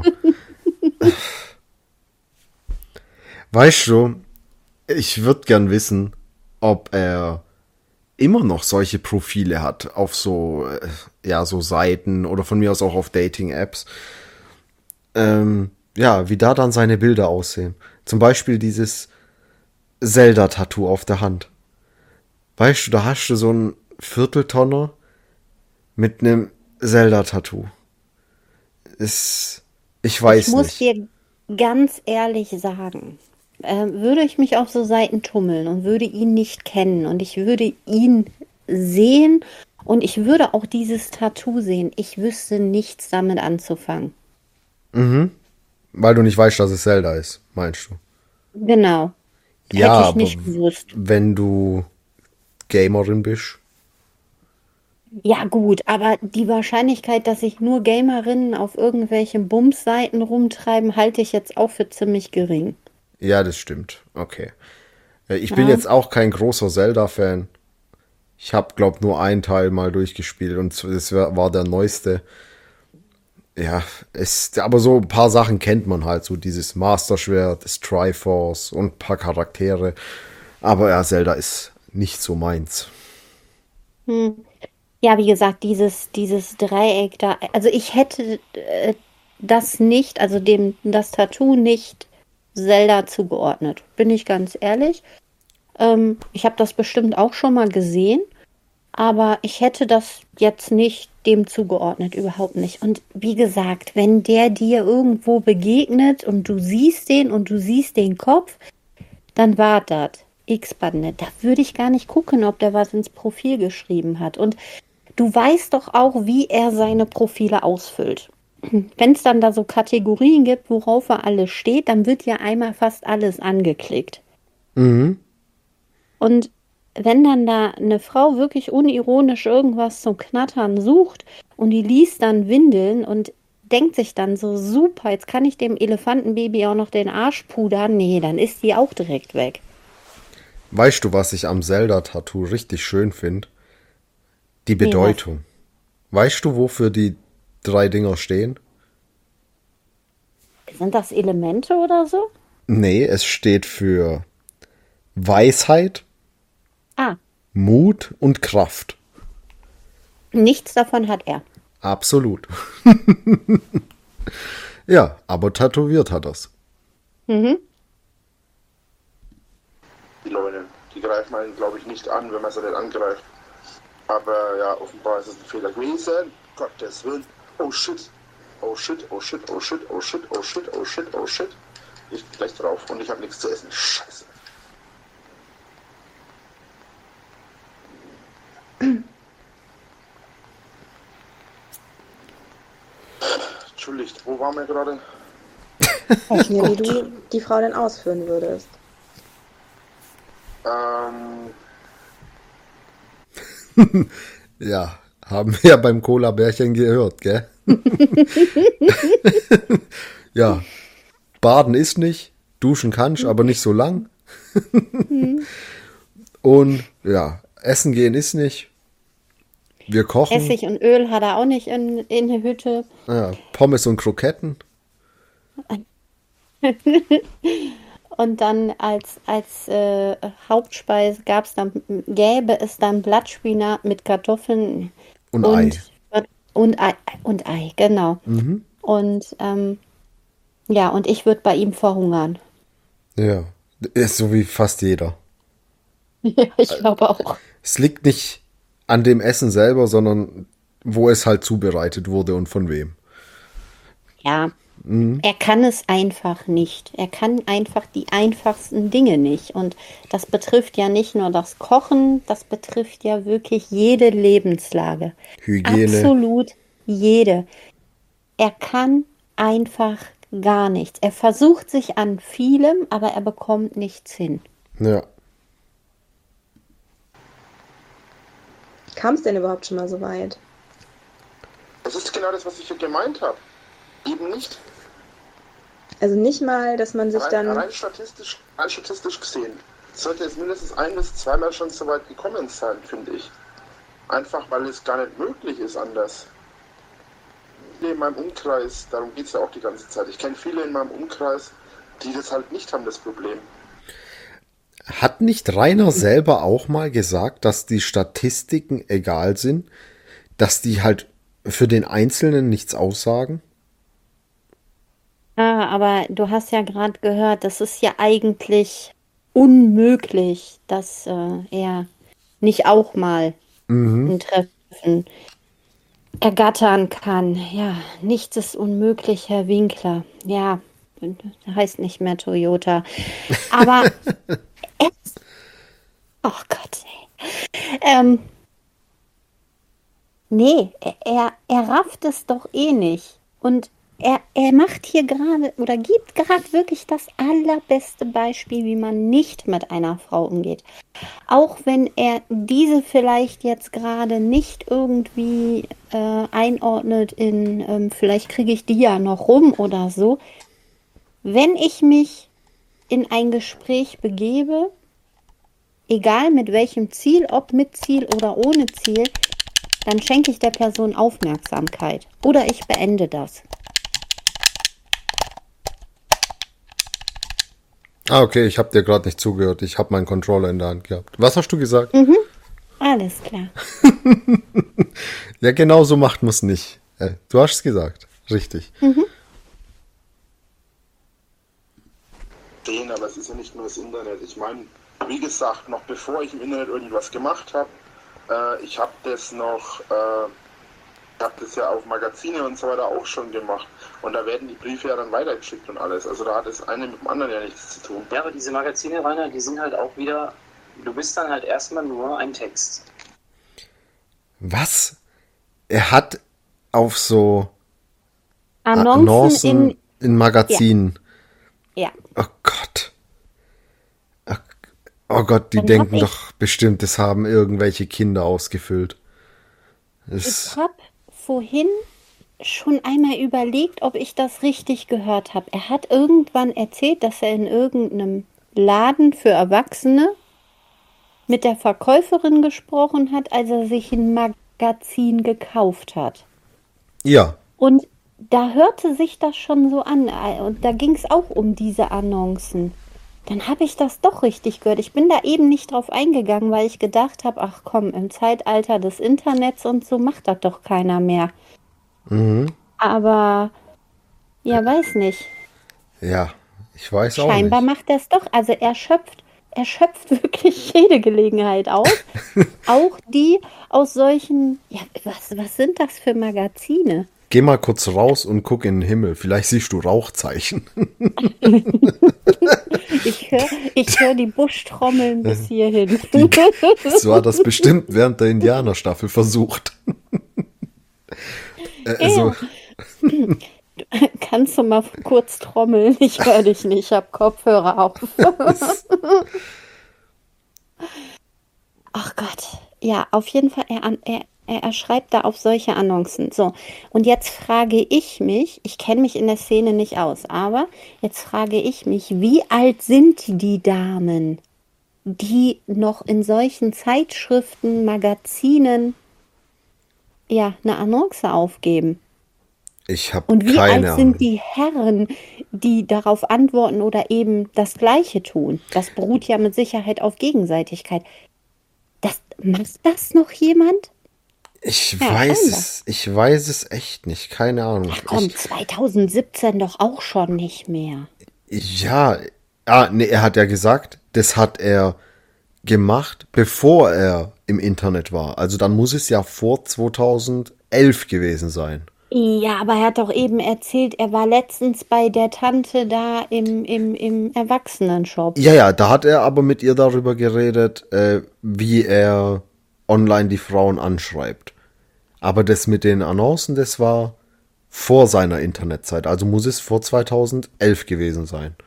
A: Weißt du, ich würde gern wissen, ob er immer noch solche Profile hat auf so, äh, ja, so Seiten oder von mir aus auch auf Dating-Apps. Ähm, ja, wie da dann seine Bilder aussehen. Zum Beispiel dieses Zelda-Tattoo auf der Hand. Weißt du, da hast du so einen Vierteltonner mit einem Zelda-Tattoo. Ist, ich weiß
B: Ich muss
A: nicht.
B: dir ganz ehrlich sagen, äh, würde ich mich auf so Seiten tummeln und würde ihn nicht kennen und ich würde ihn sehen und ich würde auch dieses Tattoo sehen, ich wüsste nichts damit anzufangen.
A: Weil du nicht weißt, dass es Zelda ist, meinst du?
B: Genau.
A: Ja,
B: Hätte ich
A: aber
B: nicht gewusst.
A: wenn du Gamerin bist.
B: Ja gut, aber die Wahrscheinlichkeit, dass sich nur Gamerinnen auf irgendwelchen Bums-Seiten rumtreiben, halte ich jetzt auch für ziemlich gering.
A: Ja, das stimmt. Okay. Äh, Ich bin
B: Ja.
A: jetzt auch kein großer Zelda-Fan. Ich habe, glaub, nur einen Teil mal durchgespielt und es war war der neueste. Ja, ist, aber so ein paar Sachen kennt man halt, so dieses Master-Schwert, das Triforce und ein paar Charaktere. Aber ja, Zelda ist nicht so meins.
B: Ja, wie gesagt, dieses, dieses Dreieck da, also ich hätte äh, das nicht, also dem das Tattoo nicht Zelda zugeordnet, bin ich ganz ehrlich. Ähm, ich habe das bestimmt auch schon mal gesehen, aber ich hätte das jetzt nicht dem zugeordnet, überhaupt nicht. Und wie gesagt, wenn der dir irgendwo begegnet und du siehst den und du siehst den Kopf, dann war das X-Bande. Da würde ich gar nicht gucken, ob der was ins Profil geschrieben hat. Und du weißt doch auch, wie er seine Profile ausfüllt. Wenn es dann da so Kategorien gibt, worauf er alles steht, dann wird ja einmal fast alles angeklickt.
A: Mhm.
B: Und wenn dann da eine Frau wirklich unironisch irgendwas zum Knattern sucht und die liest dann Windeln und denkt sich dann so, super, jetzt kann ich dem Elefantenbaby auch noch den Arsch pudern. Nee, dann ist die auch direkt weg.
A: Weißt du, was ich am Zelda-Tattoo richtig schön finde? Die
B: Nee, was?
A: Bedeutung. Weißt du, wofür die drei Dinger stehen?
B: Sind das Elemente oder so?
A: Nee, es steht für Weisheit,
B: Ah,
A: Mut und Kraft.
B: nichts davon hat er.
A: Absolut. Ja, aber tätowiert hat er's.
B: Mhm.
D: Die Leute, die greifen einen, glaube ich, nicht an, wenn man sie nicht angreift. Aber ja, offenbar ist es ein Fehler gewesen. Gottes Willen. Oh shit. Oh shit, oh shit, oh shit, oh shit, oh shit, oh shit, oh shit. Ich bin gleich drauf und ich habe nichts zu essen. Scheiße. Entschuldigt, wo waren wir gerade?
C: Ja, wie du die Frau denn ausführen würdest.
D: Ähm,
A: Ja, haben wir ja beim Cola-Bärchen gehört, gell? Ja, baden ist nicht, duschen kannst, aber nicht so lang. Und ja, essen gehen ist nicht. Wir kochen.
B: Essig und Öl hat er auch nicht in, in der Hütte.
A: Ja, Pommes und Kroketten.
B: Und dann als, als äh, Hauptspeise gab's dann, gäbe es dann Blattspinat mit Kartoffeln
A: Und,
B: und,
A: Ei.
B: und Ei, und Ei, genau.
A: Mhm.
B: Und ähm, ja, und ich würde bei ihm verhungern.
A: Ja, ist so wie fast jeder.
B: Ja, ich glaube auch.
A: Es liegt nicht an dem Essen selber, sondern wo es halt zubereitet wurde und von wem.
B: Ja, er kann es einfach nicht. Er kann einfach die einfachsten Dinge nicht. Und das betrifft ja nicht nur das Kochen, das betrifft ja wirklich jede Lebenslage.
A: Hygiene.
B: Absolut jede. Er kann einfach gar nichts. Er versucht sich an vielem, aber er bekommt nichts hin.
A: Ja.
C: Kam es denn überhaupt schon mal so weit?
D: Das ist genau das, was ich hier gemeint habe. Eben nicht.
C: Also nicht mal, dass man sich
D: Rein,
C: dann...
D: rein, statistisch, rein statistisch gesehen sollte es mindestens ein bis zweimal schon so weit gekommen sein, finde ich. Einfach, weil es gar nicht möglich ist anders. Viele in meinem Umkreis, darum geht es ja auch die ganze Zeit. Ich kenne viele in meinem Umkreis, die das halt nicht haben, das Problem.
A: Hat nicht Rainer selber auch mal gesagt, dass die Statistiken egal sind, dass die halt für den Einzelnen nichts aussagen?
B: Ah, aber du hast ja gerade gehört, das ist ja eigentlich unmöglich, dass äh, er nicht auch mal ein Treffen ergattern kann. Ja, nichts ist unmöglich, Herr Winkler. Ja, heißt nicht mehr Toyota. Aber es, oh Gott, ey. Ähm, nee, er, er rafft es doch eh nicht. Und er, er macht hier gerade oder gibt gerade wirklich das allerbeste Beispiel, wie man nicht mit einer Frau umgeht. Auch wenn er diese vielleicht jetzt gerade nicht irgendwie äh, einordnet in, ähm, vielleicht kriege ich die ja noch rum oder so. Wenn ich mich in ein Gespräch begebe, egal mit welchem Ziel, ob mit Ziel oder ohne Ziel, dann schenke ich der Person Aufmerksamkeit. Oder ich beende das.
A: Ah, okay, ich habe dir gerade nicht zugehört. Ich habe meinen Controller in der Hand gehabt. Was hast du gesagt?
B: Mhm. Alles klar.
A: Ja, genau so macht man es nicht. Äh, Du hast es gesagt. Richtig.
D: Sehen, aber es ist ja nicht nur das Internet. Ich meine, wie gesagt, noch bevor ich im Internet irgendwas gemacht habe, äh, ich habe das noch, äh, ich habe das ja auf Magazine und so weiter auch schon gemacht. Und da werden die Briefe ja dann weitergeschickt und alles. Also da hat das eine mit dem anderen ja nichts zu tun.
F: Ja, aber diese Magazine, Rainer, die sind halt auch wieder, du bist dann halt erstmal nur ein Text.
A: Was? Er hat auf so
B: Annoncen,
A: Annoncen
B: in.
A: in Magazinen.
B: Ja.
A: Oh Gott. Ach, oh Gott, die
B: Dann hab
A: denken
B: ich-
A: doch bestimmt, das haben irgendwelche Kinder ausgefüllt.
B: Ich
A: Das,
B: habe vorhin schon einmal überlegt, ob ich das richtig gehört habe. Er hat irgendwann erzählt, dass er in irgendeinem Laden für Erwachsene mit der Verkäuferin gesprochen hat, als er sich ein Magazin gekauft hat.
A: ja,
B: Und da hörte sich das schon so an. Und da ging es auch um diese Annoncen. Dann habe ich das doch richtig gehört. Ich bin da eben nicht drauf eingegangen, weil ich gedacht habe, ach komm, im Zeitalter des Internets und so macht das doch keiner mehr. Aber, ja, weiß nicht.
A: ja, ich weiß auch
B: Scheinbar
A: nicht.
B: macht er es doch. Also er schöpft, er schöpft wirklich jede Gelegenheit aus. Auch die aus solchen, ja, was, was sind das für Magazine?
A: Geh mal kurz raus und guck in den Himmel. Vielleicht siehst du Rauchzeichen.
B: Ich höre ich hör die Buschtrommeln bis hierhin.
A: So hat das bestimmt während der Indianerstaffel versucht. Äh, also,
B: Kannst du mal kurz trommeln? Ich höre dich nicht, ich habe Kopfhörer auf. Ach Gott. Ja, auf jeden Fall, er, an- er, er, er schreibt da auf solche Annoncen. So, und jetzt frage ich mich, ich kenne mich in der Szene nicht aus, aber jetzt frage ich mich, wie alt sind die Damen, die noch in solchen Zeitschriften, Magazinen, ja, eine Annonce aufgeben?
A: Ich habe
B: Und wie
A: keine
B: alt sind
A: Ahnung.
B: die Herren, die darauf antworten oder eben das Gleiche tun? Das beruht ja mit Sicherheit auf Gegenseitigkeit. Das, macht das noch jemand?
A: Ich
B: Ja,
A: weiß
B: scheinbar.
A: es, ich weiß es echt nicht, keine Ahnung.
B: Ach komm,
A: Ich,
B: zwanzig siebzehn doch auch schon nicht mehr.
A: ja, ah, nee, er hat ja gesagt, das hat er gemacht, bevor er im Internet war. Also dann muss es ja vor zweitausendelf gewesen sein.
B: Ja, aber er hat doch eben erzählt, er war letztens bei der Tante da im, im, im Erwachsenenshop.
A: Ja, ja, da hat er aber mit ihr darüber geredet, äh, wie er online die Frauen anschreibt. Aber das mit den Annoncen, das war vor seiner Internetzeit. Also muss es vor zweitausendelf gewesen sein.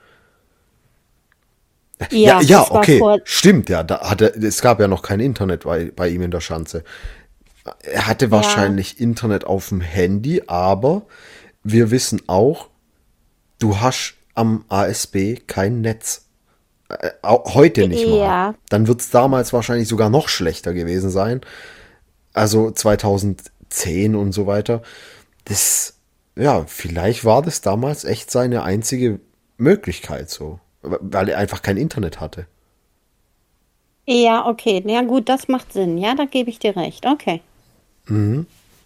A: Ja, ja,
B: das war
A: okay,
B: vor,
A: stimmt, ja, da hat er, es gab ja noch kein Internet bei, bei ihm in der Schanze. Er hatte
B: ja,
A: wahrscheinlich Internet auf dem Handy, aber wir wissen auch, du hast am A S B kein Netz. Äh, au- heute nicht mal.
B: ja,
A: Dann wird es damals wahrscheinlich sogar noch schlechter gewesen sein. Also zweitausendzehn und so weiter. Das, ja, vielleicht war das damals echt seine einzige Möglichkeit so. Weil er einfach kein Internet hatte.
B: ja, okay, ja gut, das macht Sinn, ja, da gebe ich dir recht, okay.
A: Mhm.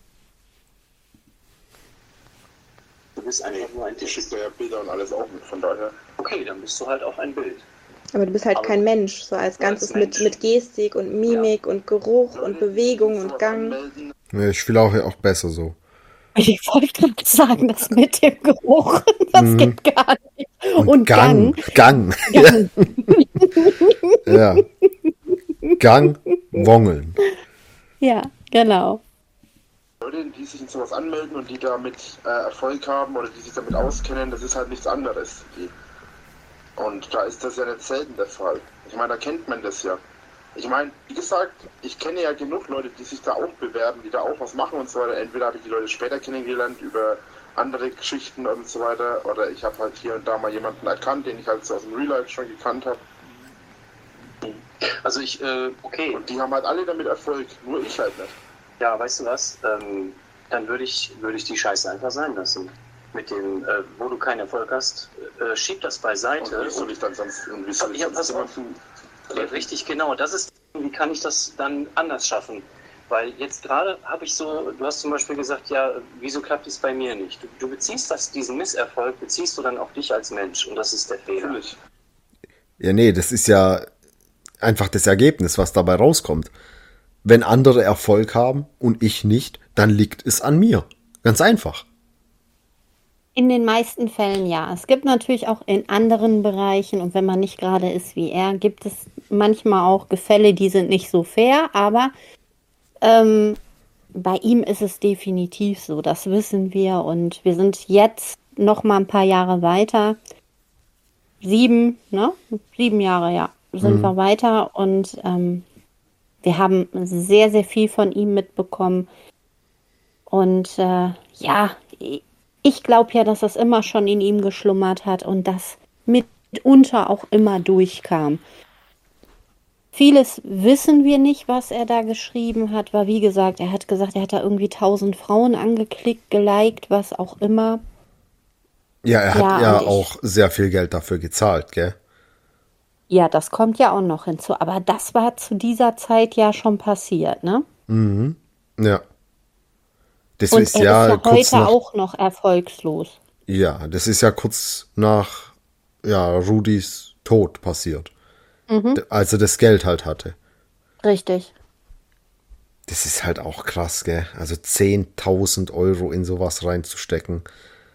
F: Du bist einfach nur ein
D: Die schickt
F: Text.
D: ja Bilder und alles auch mit, von daher.
F: Okay, dann bist du halt auch ein Bild.
C: Aber du bist halt
F: Aber
C: kein Mensch, so als
F: du als
C: Ganzes mit,
F: Mensch.
C: mit Gestik und
F: Ja.
C: Mimik und Geruch und
D: Leute, die
C: Bewegung und
D: sowas
C: Gang.
D: anmelden,
A: Ja, ich will auch, auch besser so.
B: Ich wollte gerade sagen, das mit dem Geruch, das
A: Mhm.
B: geht gar nicht.
A: Und
B: Und
A: Gang,
B: Gang,
A: Gang, ja,
B: Gang,
A: ja, Gang, Wongeln.
B: ja, genau.
D: Leute, die sich in sowas anmelden und die damit äh, Erfolg haben oder die sich damit auskennen, das ist halt nichts anderes. Die. Und da ist das ja nicht selten der Fall. Ich meine, da kennt man das ja. Ich meine, wie gesagt, ich kenne ja genug Leute, die sich da auch bewerben, die da auch was machen und so weiter. Entweder habe ich die Leute später kennengelernt über andere Geschichten und so weiter, oder ich habe halt hier und da mal jemanden erkannt, den ich halt so aus dem Real Life schon gekannt habe.
F: Also ich, äh, okay,
D: Und die haben halt alle damit Erfolg, nur ich halt nicht.
F: ja, weißt du was? Ähm, dann würde ich, würde ich die Scheiße einfach sein lassen. Mit dem, äh, wo du keinen Erfolg hast, äh, schieb das beiseite.
D: Und wie soll ich dann sonst, und wie soll ich
F: Ja,
D: sonst
F: pass auf.
D: jemanden
F: Ja, richtig, genau. Das ist, wie kann ich das dann anders schaffen? Weil jetzt gerade habe ich so, du hast zum Beispiel gesagt, ja, wieso klappt es bei mir nicht? Du, du beziehst das, diesen Misserfolg, beziehst du dann auf dich als Mensch und das ist der Fehler.
D: natürlich.
A: Ja, nee, das ist ja einfach das Ergebnis, was dabei rauskommt. Wenn andere Erfolg haben und ich nicht, dann liegt es an mir. Ganz einfach.
B: In den meisten Fällen ja. Es gibt natürlich auch in anderen Bereichen, und wenn man nicht gerade ist wie er, gibt es manchmal auch Gefälle, die sind nicht so fair, aber ähm, bei ihm ist es definitiv so, das wissen wir, und wir sind jetzt noch mal ein paar Jahre weiter. Sieben, ne? Sieben Jahre, ja, sind wir weiter, und ähm, wir haben sehr, sehr viel von ihm mitbekommen. Und äh, ja, ich glaube ja, dass das immer schon in ihm geschlummert hat und das mitunter auch immer durchkam. Vieles wissen wir nicht, was er da geschrieben hat, weil wie gesagt, er hat gesagt, er hat da irgendwie tausend Frauen angeklickt, geliked, was auch immer.
A: Ja, er hat
B: Ja,
A: ja
B: und ich-
A: auch sehr viel Geld dafür gezahlt, gell?
B: Ja, das kommt ja auch noch hinzu. Aber das war zu dieser Zeit ja schon passiert, ne?
A: Ja. Das
B: Und
A: ist
B: er
A: ja
B: ist ja
A: kurz
B: heute
A: nach,
B: auch noch erfolgslos.
A: ja, das ist ja kurz nach, ja, Rudis Tod passiert. D- Als er das Geld halt hatte.
B: Richtig.
A: Das ist halt auch krass, gell? Also zehntausend Euro in sowas reinzustecken.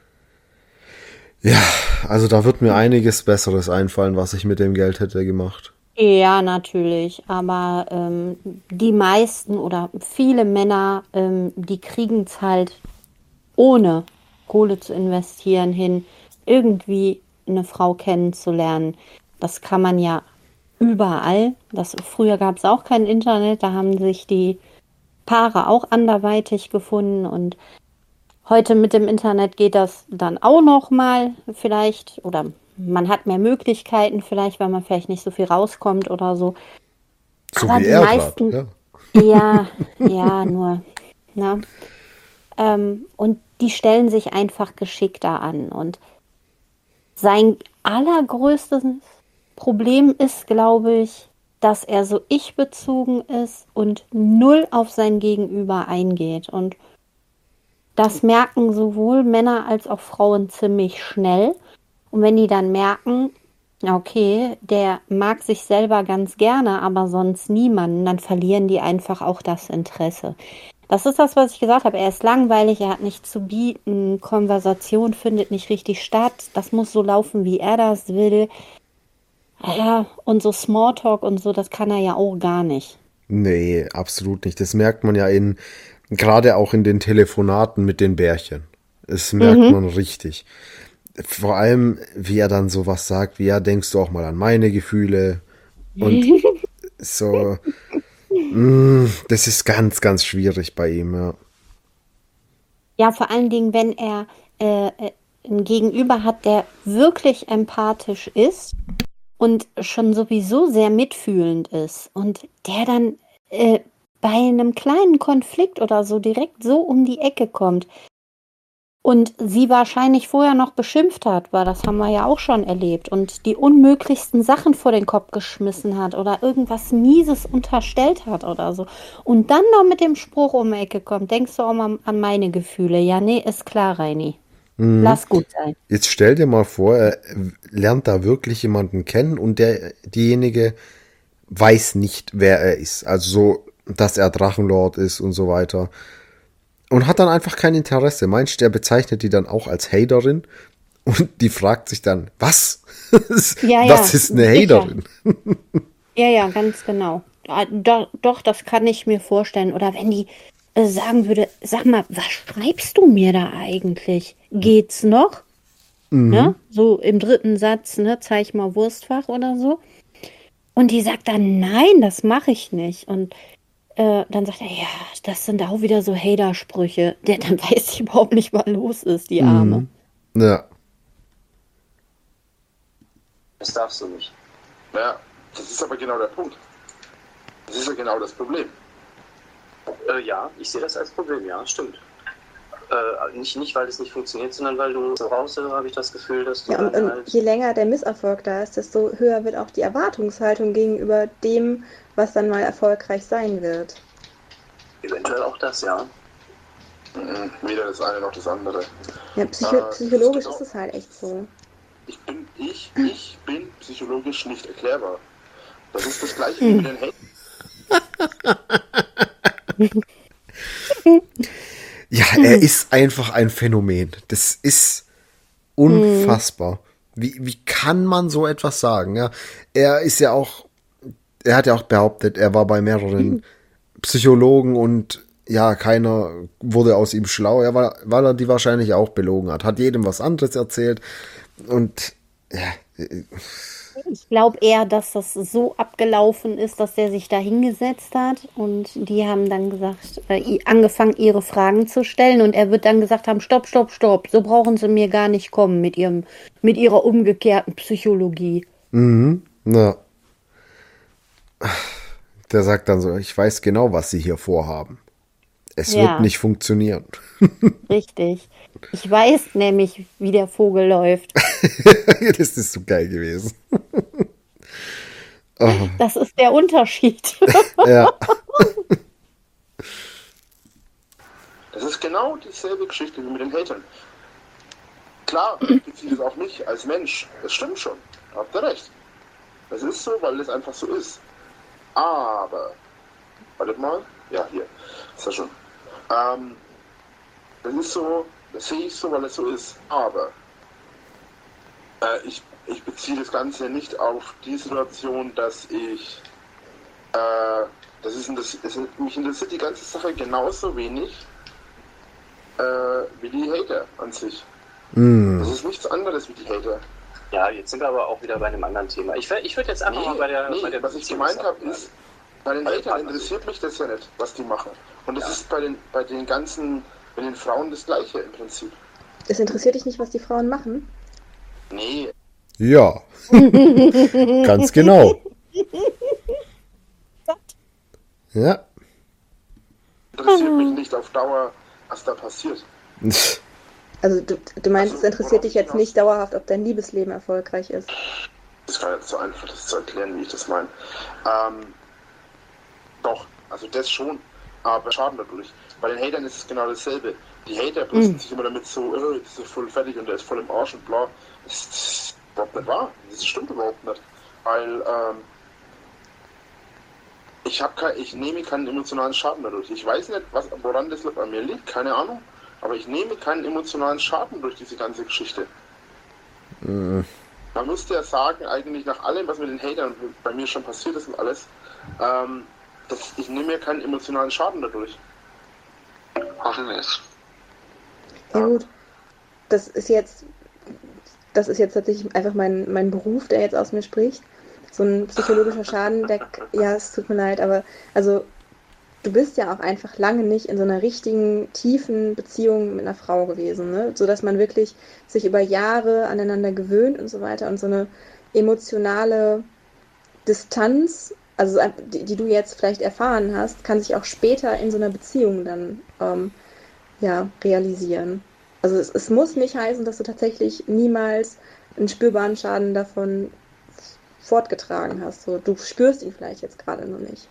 A: Ja, also da wird mir einiges Besseres einfallen, was ich mit dem Geld hätte gemacht.
B: Ja, natürlich. Aber ähm, die meisten oder viele Männer, ähm, die kriegen es halt ohne Kohle zu investieren hin, irgendwie eine Frau kennenzulernen. Das kann man ja überall. Das, früher gab es auch kein Internet, da haben sich die Paare auch anderweitig gefunden, und heute mit dem Internet geht das dann auch noch mal vielleicht, oder man hat mehr Möglichkeiten vielleicht, weil man vielleicht nicht so viel rauskommt oder so.
A: So
B: Aber
A: wie
B: die
A: er
B: meisten-
A: gerade. Ja.
B: Ja, ja, nur. Ne? Ähm, und die stellen sich einfach geschickter an. Und sein allergrößtes Problem ist, glaube ich, dass er so ich-bezogen ist und null auf sein Gegenüber eingeht. Und das merken sowohl Männer als auch Frauen ziemlich schnell. Und wenn die dann merken, okay, der mag sich selber ganz gerne, aber sonst niemanden, dann verlieren die einfach auch das Interesse. Das ist das, was ich gesagt habe. Er ist langweilig, er hat nichts zu bieten, Konversation findet nicht richtig statt. Das muss so laufen, wie er das will. Ja, und so Smalltalk und so, das kann er ja auch gar nicht.
A: Nee, absolut nicht. Das merkt man ja in, gerade auch in den Telefonaten mit den Bärchen. Das merkt
B: Mhm.
A: man richtig. Vor allem, wie er dann sowas sagt, wie, ja, denkst du auch mal an meine Gefühle? Und so, mh, das ist ganz, ganz schwierig bei ihm, ja.
B: Ja, vor allen Dingen, wenn er äh, äh, ein Gegenüber hat, der wirklich empathisch ist und schon sowieso sehr mitfühlend ist und der dann äh, bei einem kleinen Konflikt oder so direkt so um die Ecke kommt und sie wahrscheinlich vorher noch beschimpft hat, weil das haben wir ja auch schon erlebt, und die unmöglichsten Sachen vor den Kopf geschmissen hat oder irgendwas Mieses unterstellt hat oder so. Und dann noch mit dem Spruch um die Ecke kommt, denkst du auch mal an meine Gefühle? Ja, nee, ist klar, Reini. Lass gut sein.
A: Jetzt stell dir mal vor, er lernt da wirklich jemanden kennen und der, diejenige weiß nicht, wer er ist. Also so, dass er Drachenlord ist und so weiter. Und hat dann einfach kein Interesse. Meinst du, der bezeichnet die dann auch als Haterin? Und die fragt sich dann, was?
B: Ja, ja,
A: was ist eine
B: sicher.
A: Haterin?
B: Ja, ja, ganz genau. Ah, Doch, doch, das kann ich mir vorstellen. Oder wenn die äh, sagen würde, sag mal, was schreibst du mir da eigentlich? Geht's noch? Ne? So im dritten Satz, ne, zeig mal Wurstfach oder so. Und die sagt dann, nein, das mache ich nicht. Und äh, dann sagt er, ja, das sind auch wieder so Hater-Sprüche. Der dann weiß ich überhaupt nicht, was los ist, die Arme.
A: Ja.
F: Das darfst du nicht.
D: Ja, das ist aber genau der Punkt. Das ist ja genau das Problem.
F: Äh, ja, ich sehe das als Problem, ja, stimmt. Äh, nicht, nicht, weil es nicht funktioniert, sondern weil du so raushöre, habe ich das Gefühl, dass du
C: Ja, und,
F: dann
C: und
F: halt...
C: je länger der Misserfolg da ist, desto höher wird auch die Erwartungshaltung gegenüber dem, was dann mal erfolgreich sein wird.
F: Eventuell auch das, ja.
D: Mhm, weder das eine noch das andere.
C: Ja, psycho
D: Äh,
C: psychologisch
D: das
C: ist es halt echt so.
D: Ich bin, ich, ich bin psychologisch nicht erklärbar. Das ist das gleiche wie mit den Hate.
A: Ja, er ist einfach ein Phänomen. Das ist unfassbar. Wie, wie kann man so etwas sagen? Ja, er ist ja auch, er hat ja auch behauptet, er war bei mehreren Psychologen und ja, keiner wurde aus ihm schlau, ja, weil, weil er die wahrscheinlich auch belogen hat. Hat jedem was anderes erzählt und ja,
B: Ich glaube eher, dass das so abgelaufen ist, dass der sich da hingesetzt hat und die haben dann gesagt, äh, i- angefangen, ihre Fragen zu stellen, und er wird dann gesagt haben, stopp, stopp, stopp, so brauchen sie mir gar nicht kommen mit ihrem, mit ihrer umgekehrten Psychologie.
A: na. Der sagt dann so, ich weiß genau, was sie hier vorhaben. Es
B: Ja.
A: wird nicht funktionieren.
B: Richtig. Ich weiß nämlich, wie der Vogel läuft.
A: Das ist so geil gewesen.
B: Das ist der Unterschied.
A: Ja.
D: Das ist genau dieselbe Geschichte wie mit den Hatern. Klar, ich beziehe das auf mich als Mensch. Das stimmt schon. Habt ihr recht. Das ist so, weil es einfach so ist. Aber, wartet mal. Ja, hier. Ist ja schon. Ähm, das ist so, das sehe ich so, weil es so ist. Aber, äh, ich, ich beziehe das Ganze nicht auf die Situation, dass ich, äh, das ist, das, das, mich interessiert die ganze Sache genauso wenig, äh, wie die Hater an sich. Das ist nichts anderes wie die Hater.
F: Ja, jetzt sind wir aber auch wieder bei einem anderen Thema. Ich, wär- ich würde jetzt einfach
D: Nee,
F: mal bei der...
D: nee,
F: bei der
D: was ich gemeint habe, ist, bei den
F: Bei den
D: Hatern
F: Partnern.
D: interessiert mich das ja nicht, was die machen. Und das
F: Ja.
D: ist bei den, bei den ganzen, bei den Frauen das Gleiche im Prinzip.
C: Es interessiert dich nicht, was die Frauen machen?
D: Nee,
A: Ja. Ganz genau. Ja.
D: interessiert mich nicht auf Dauer, was da passiert.
C: Also du, du meinst,
D: Also,
C: es interessiert dich jetzt
D: worauf
C: nicht dauerhaft, ob dein Liebesleben erfolgreich ist.
D: Das war jetzt so einfach, das zu erklären, wie ich das meine. Ähm, doch, also das schon, aber Schaden dadurch. Bei den Hatern ist es genau dasselbe. Die Hater brüsten
B: Mhm.
D: sich immer damit so, oh, das ist voll fertig und der ist voll im Arsch und bla. Das, das ist überhaupt nicht wahr. Das stimmt überhaupt nicht. Weil, ähm, ich, hab kein, ich nehme keinen emotionalen Schaden dadurch. Ich weiß nicht, was, woran das an mir liegt, keine Ahnung. Aber ich nehme keinen emotionalen Schaden durch diese ganze Geschichte.
A: Mhm.
D: Man müsste ja sagen, eigentlich nach allem, was mit den Hatern bei mir schon passiert ist und alles, ähm, dass ich nehme ja keinen emotionalen Schaden dadurch.
E: Hoffen wir es.
C: Ja gut, das ist jetzt, das ist jetzt tatsächlich einfach mein, mein Beruf, der jetzt aus mir spricht. So ein psychologischer Schaden, der, ja, es tut mir leid, aber also du bist ja auch einfach lange nicht in so einer richtigen, tiefen Beziehung mit einer Frau gewesen, ne? Sodass man wirklich sich über Jahre aneinander gewöhnt und so weiter und so eine emotionale Distanz, also die, die du jetzt vielleicht erfahren hast, kann sich auch später in so einer Beziehung dann ähm, ja, realisieren. Also es, es muss nicht heißen, dass du tatsächlich niemals einen spürbaren Schaden davon fortgetragen hast. So, du spürst ihn vielleicht jetzt gerade noch nicht.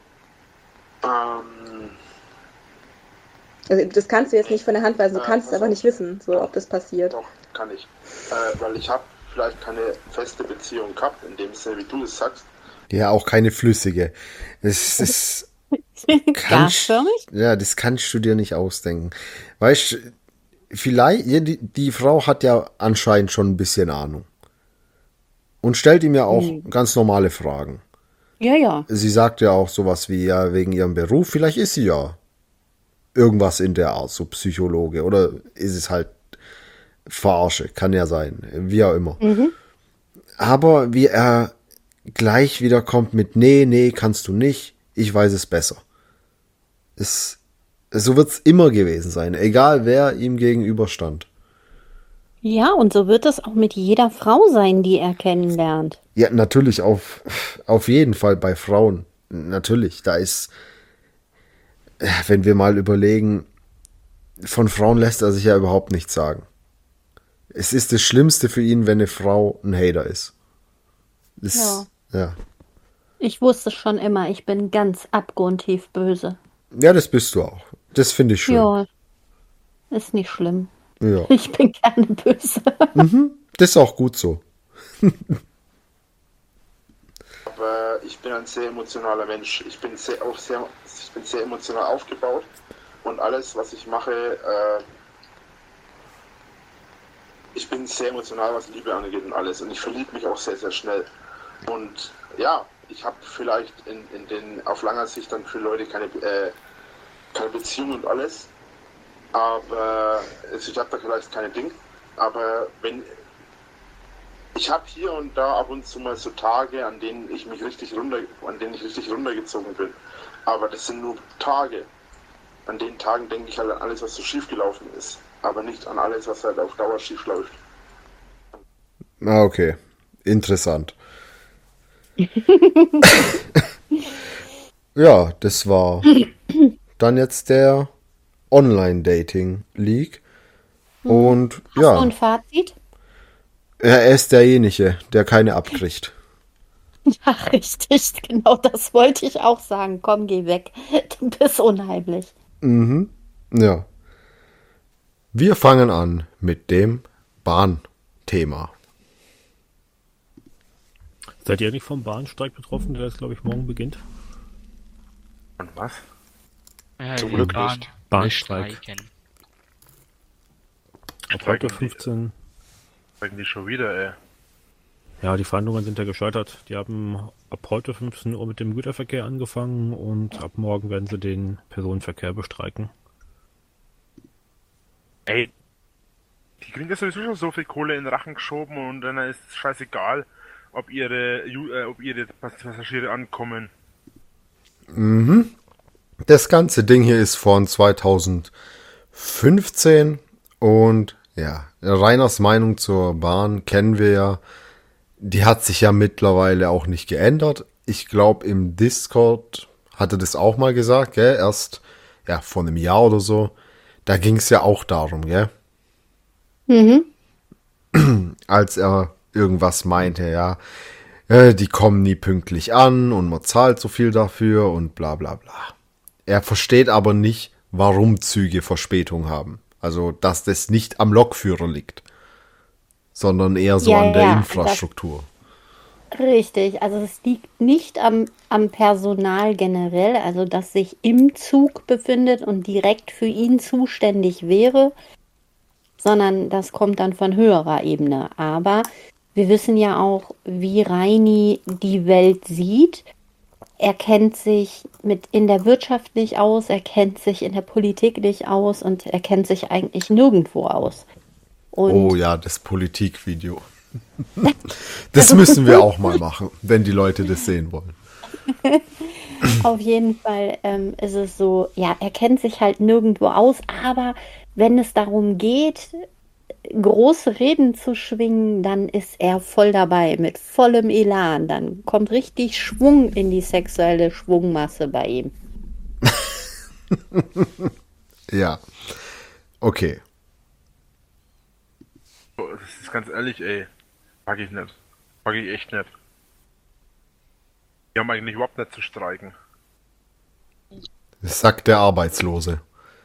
D: Ähm,
C: Also das kannst du jetzt nicht von der Hand weisen, du
D: Äh,
C: kannst es
D: pass
C: aber
D: auf.
C: nicht wissen, so ob das passiert.
D: Doch, kann ich. Äh, weil ich habe vielleicht keine feste Beziehung gehabt, in dem Sinne, wie du es sagst.
A: Ja, auch keine flüssige. Das ist, kannst,
B: Gasförmig?
A: ja, das kannst du dir nicht ausdenken. Weißt, vielleicht, ja, die, die Frau hat ja anscheinend schon ein bisschen Ahnung. Und stellt ihm ja auch
B: Hm.
A: ganz normale Fragen.
B: Ja, ja.
A: Sie sagt ja auch sowas wie, ja, wegen ihrem Beruf, vielleicht ist sie ja irgendwas in der Art, so Psychologe. Oder ist es halt Verarsche, kann ja sein, wie auch immer. Aber wie er gleich wieder kommt mit, nee, nee, kannst du nicht, ich weiß es besser. Es, so wird's immer gewesen sein, egal wer ihm gegenüberstand.
B: Ja, und so wird es auch mit jeder Frau sein, die er kennenlernt.
A: Ja, natürlich auf, auf jeden Fall bei Frauen. Natürlich, da ist, äh, wenn wir mal überlegen, von Frauen lässt er sich ja überhaupt nichts sagen. Es ist das Schlimmste für ihn, wenn eine Frau ein Hater ist. Das, ja.
B: Ich wusste schon immer, ich bin ganz abgrundtief böse.
A: Ja, das bist du auch. Das finde ich schön.
B: Ja, ist nicht schlimm.
A: Ja.
B: Ich bin gerne böse.
A: Das ist auch gut so.
D: Aber ich bin ein sehr emotionaler Mensch. Ich bin sehr, auch sehr, ich bin sehr emotional aufgebaut und alles, was ich mache, äh, ich bin sehr emotional, was Liebe angeht und alles. Und ich verliebe mich auch sehr, sehr schnell. Und ja, ich habe vielleicht in, in den, auf langer Sicht dann für Leute keine, äh, keine Beziehung und alles. Aber also ich habe da vielleicht keine Ding. Aber wenn ich habe hier und da ab und zu mal so Tage, an denen ich mich richtig runter, an denen ich richtig runtergezogen bin. Aber das sind nur Tage. An den Tagen denke ich halt an alles, was so schief gelaufen ist. Aber nicht an alles, was halt auf Dauer schief läuft.
A: Ah, okay. Interessant. Ja, das war dann jetzt der Online-Dating-League. Und
B: Hast du
A: ja,
B: ein Fazit?
A: er ist derjenige, der keine abkriegt.
B: Ja, richtig, genau das wollte ich auch sagen. Komm, geh weg. Du bist unheimlich.
A: Mhm. Ja. Wir fangen an mit dem Bahnthema.
G: Seid ihr nicht vom Bahnstreik betroffen, der jetzt, glaube ich, morgen beginnt?
D: Und was?
H: Ja,
D: Zum
H: wir
D: Glück
H: Bahn-
D: nicht.
G: Bahnstreik.
H: bestreiken.
G: Ab heute fünfzehn.
I: Sagen die schon wieder, ey.
G: Ja, die Verhandlungen sind ja gescheitert. Die haben ab heute fünfzehn Uhr mit dem Güterverkehr angefangen und ab morgen werden sie den Personenverkehr bestreiken.
I: Ey, die kriegen ja sowieso schon so viel Kohle in den Rachen geschoben und dann ist es scheißegal, ob ihre, Ju- äh, ob ihre Passagiere ankommen.
A: Mhm. Das ganze Ding hier ist von zweitausendfünfzehn und ja, Rainers Meinung zur Bahn kennen wir ja. Die hat sich ja mittlerweile auch nicht geändert. Ich glaube, im Discord hatte das auch mal gesagt, gell? Erst ja vor einem Jahr oder so. Da ging es ja auch darum, gell?
B: Mhm.
A: Als er irgendwas meinte, ja, äh, die kommen nie pünktlich an und man zahlt so viel dafür und bla bla bla. Er versteht aber nicht, warum Züge Verspätung haben. Also, dass das nicht am Lokführer liegt, sondern eher so
B: Ja,
A: an der
B: ja,
A: Infrastruktur.
B: das, richtig. Also es liegt nicht am, am Personal generell, also dass sich im Zug befindet und direkt für ihn zuständig wäre, sondern das kommt dann von höherer Ebene. Aber wir wissen ja auch, wie Reini die Welt sieht. Er kennt sich mit in der Wirtschaft nicht aus, er kennt sich in der Politik nicht aus und er kennt sich eigentlich nirgendwo aus. Und
A: Oh ja, das Politikvideo. Das müssen wir auch mal machen, wenn die Leute das sehen wollen.
B: auf jeden Fall ähm, ist es so, ja, er kennt sich halt nirgendwo aus, aber wenn es darum geht, große Reden zu schwingen, dann ist er voll dabei, mit vollem Elan. Dann kommt richtig Schwung in die sexuelle Schwungmasse bei ihm.
A: Ja, okay.
I: So, das ist ganz ehrlich, ey. Mag ich nicht. Mag ich echt nicht. Die haben eigentlich überhaupt nicht zu streiken.
A: Das sagt der Arbeitslose.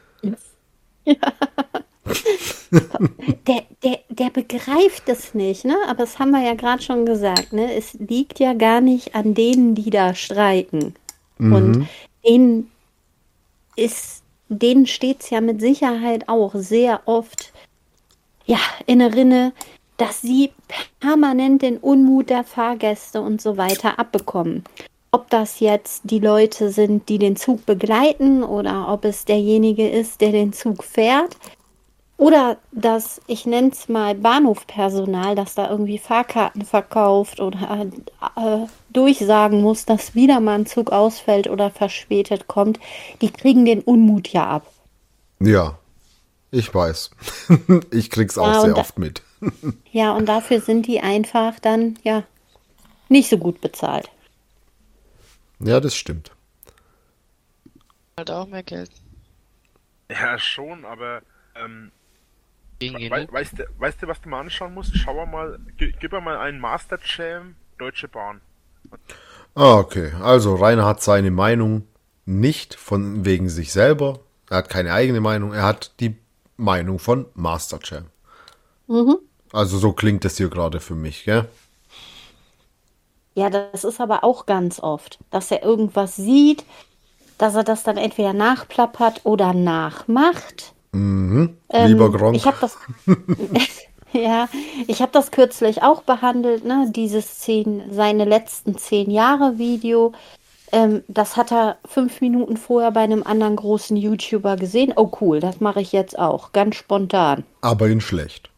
B: Der, der, der begreift es nicht, ne? Aber das haben wir ja gerade schon gesagt, ne? Es liegt ja gar nicht an denen, die da streiken. Und denen ist, denen steht es ja mit Sicherheit auch sehr oft ja, in der Rinne, dass sie permanent den Unmut der Fahrgäste und so weiter abbekommen. Ob das jetzt die Leute sind, die den Zug begleiten oder ob es derjenige ist, der den Zug fährt. Oder das, ich nenne es mal Bahnhofpersonal, das da irgendwie Fahrkarten verkauft oder äh, durchsagen muss, dass wieder mal ein Zug ausfällt oder verspätet kommt. Die kriegen den Unmut ja ab.
A: Ja, ich weiß. Ich krieg's auch
B: Ja,
A: sehr
B: und da-
A: oft mit.
B: Ja, und dafür sind die einfach dann, ja, nicht so gut bezahlt.
A: Ja, das stimmt.
H: Halt auch mehr Geld.
I: Ja, schon, aber ähm,
H: Gegen
I: we
H: genug.
I: weißt, du, weißt du, was du mal anschauen musst? Schau mal, gi- gib mal einen Master Jam Deutsche Bahn.
A: Ah, okay. Also Rainer hat seine Meinung nicht von wegen sich selber. Er hat keine eigene Meinung. Er hat die Meinung von Mastercham.
B: Mhm.
A: Also so klingt es hier gerade für mich, gell?
B: Ja, das ist aber auch ganz oft, dass er irgendwas sieht, dass er das dann entweder nachplappert oder nachmacht.
A: Mhm.
B: Ähm,
A: Lieber Gronk.
B: Ich habe das, ja, ich habe das kürzlich auch behandelt, ne? Dieses zehn, seine letzten zehn Jahre Video. Ähm, das hat er fünf Minuten vorher bei einem anderen großen YouTuber gesehen. Oh cool, das mache ich jetzt auch, ganz spontan.
A: Aber in schlecht.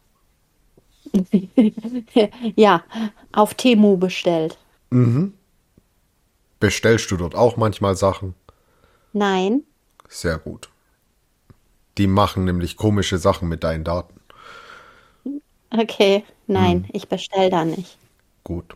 B: Ja, auf Temu bestellt.
A: Bestellst du dort auch manchmal Sachen?
B: Nein,
A: Sehr gut. Die machen nämlich komische Sachen mit deinen Daten.
B: okay, nein, ich bestell da nicht.
A: Gut.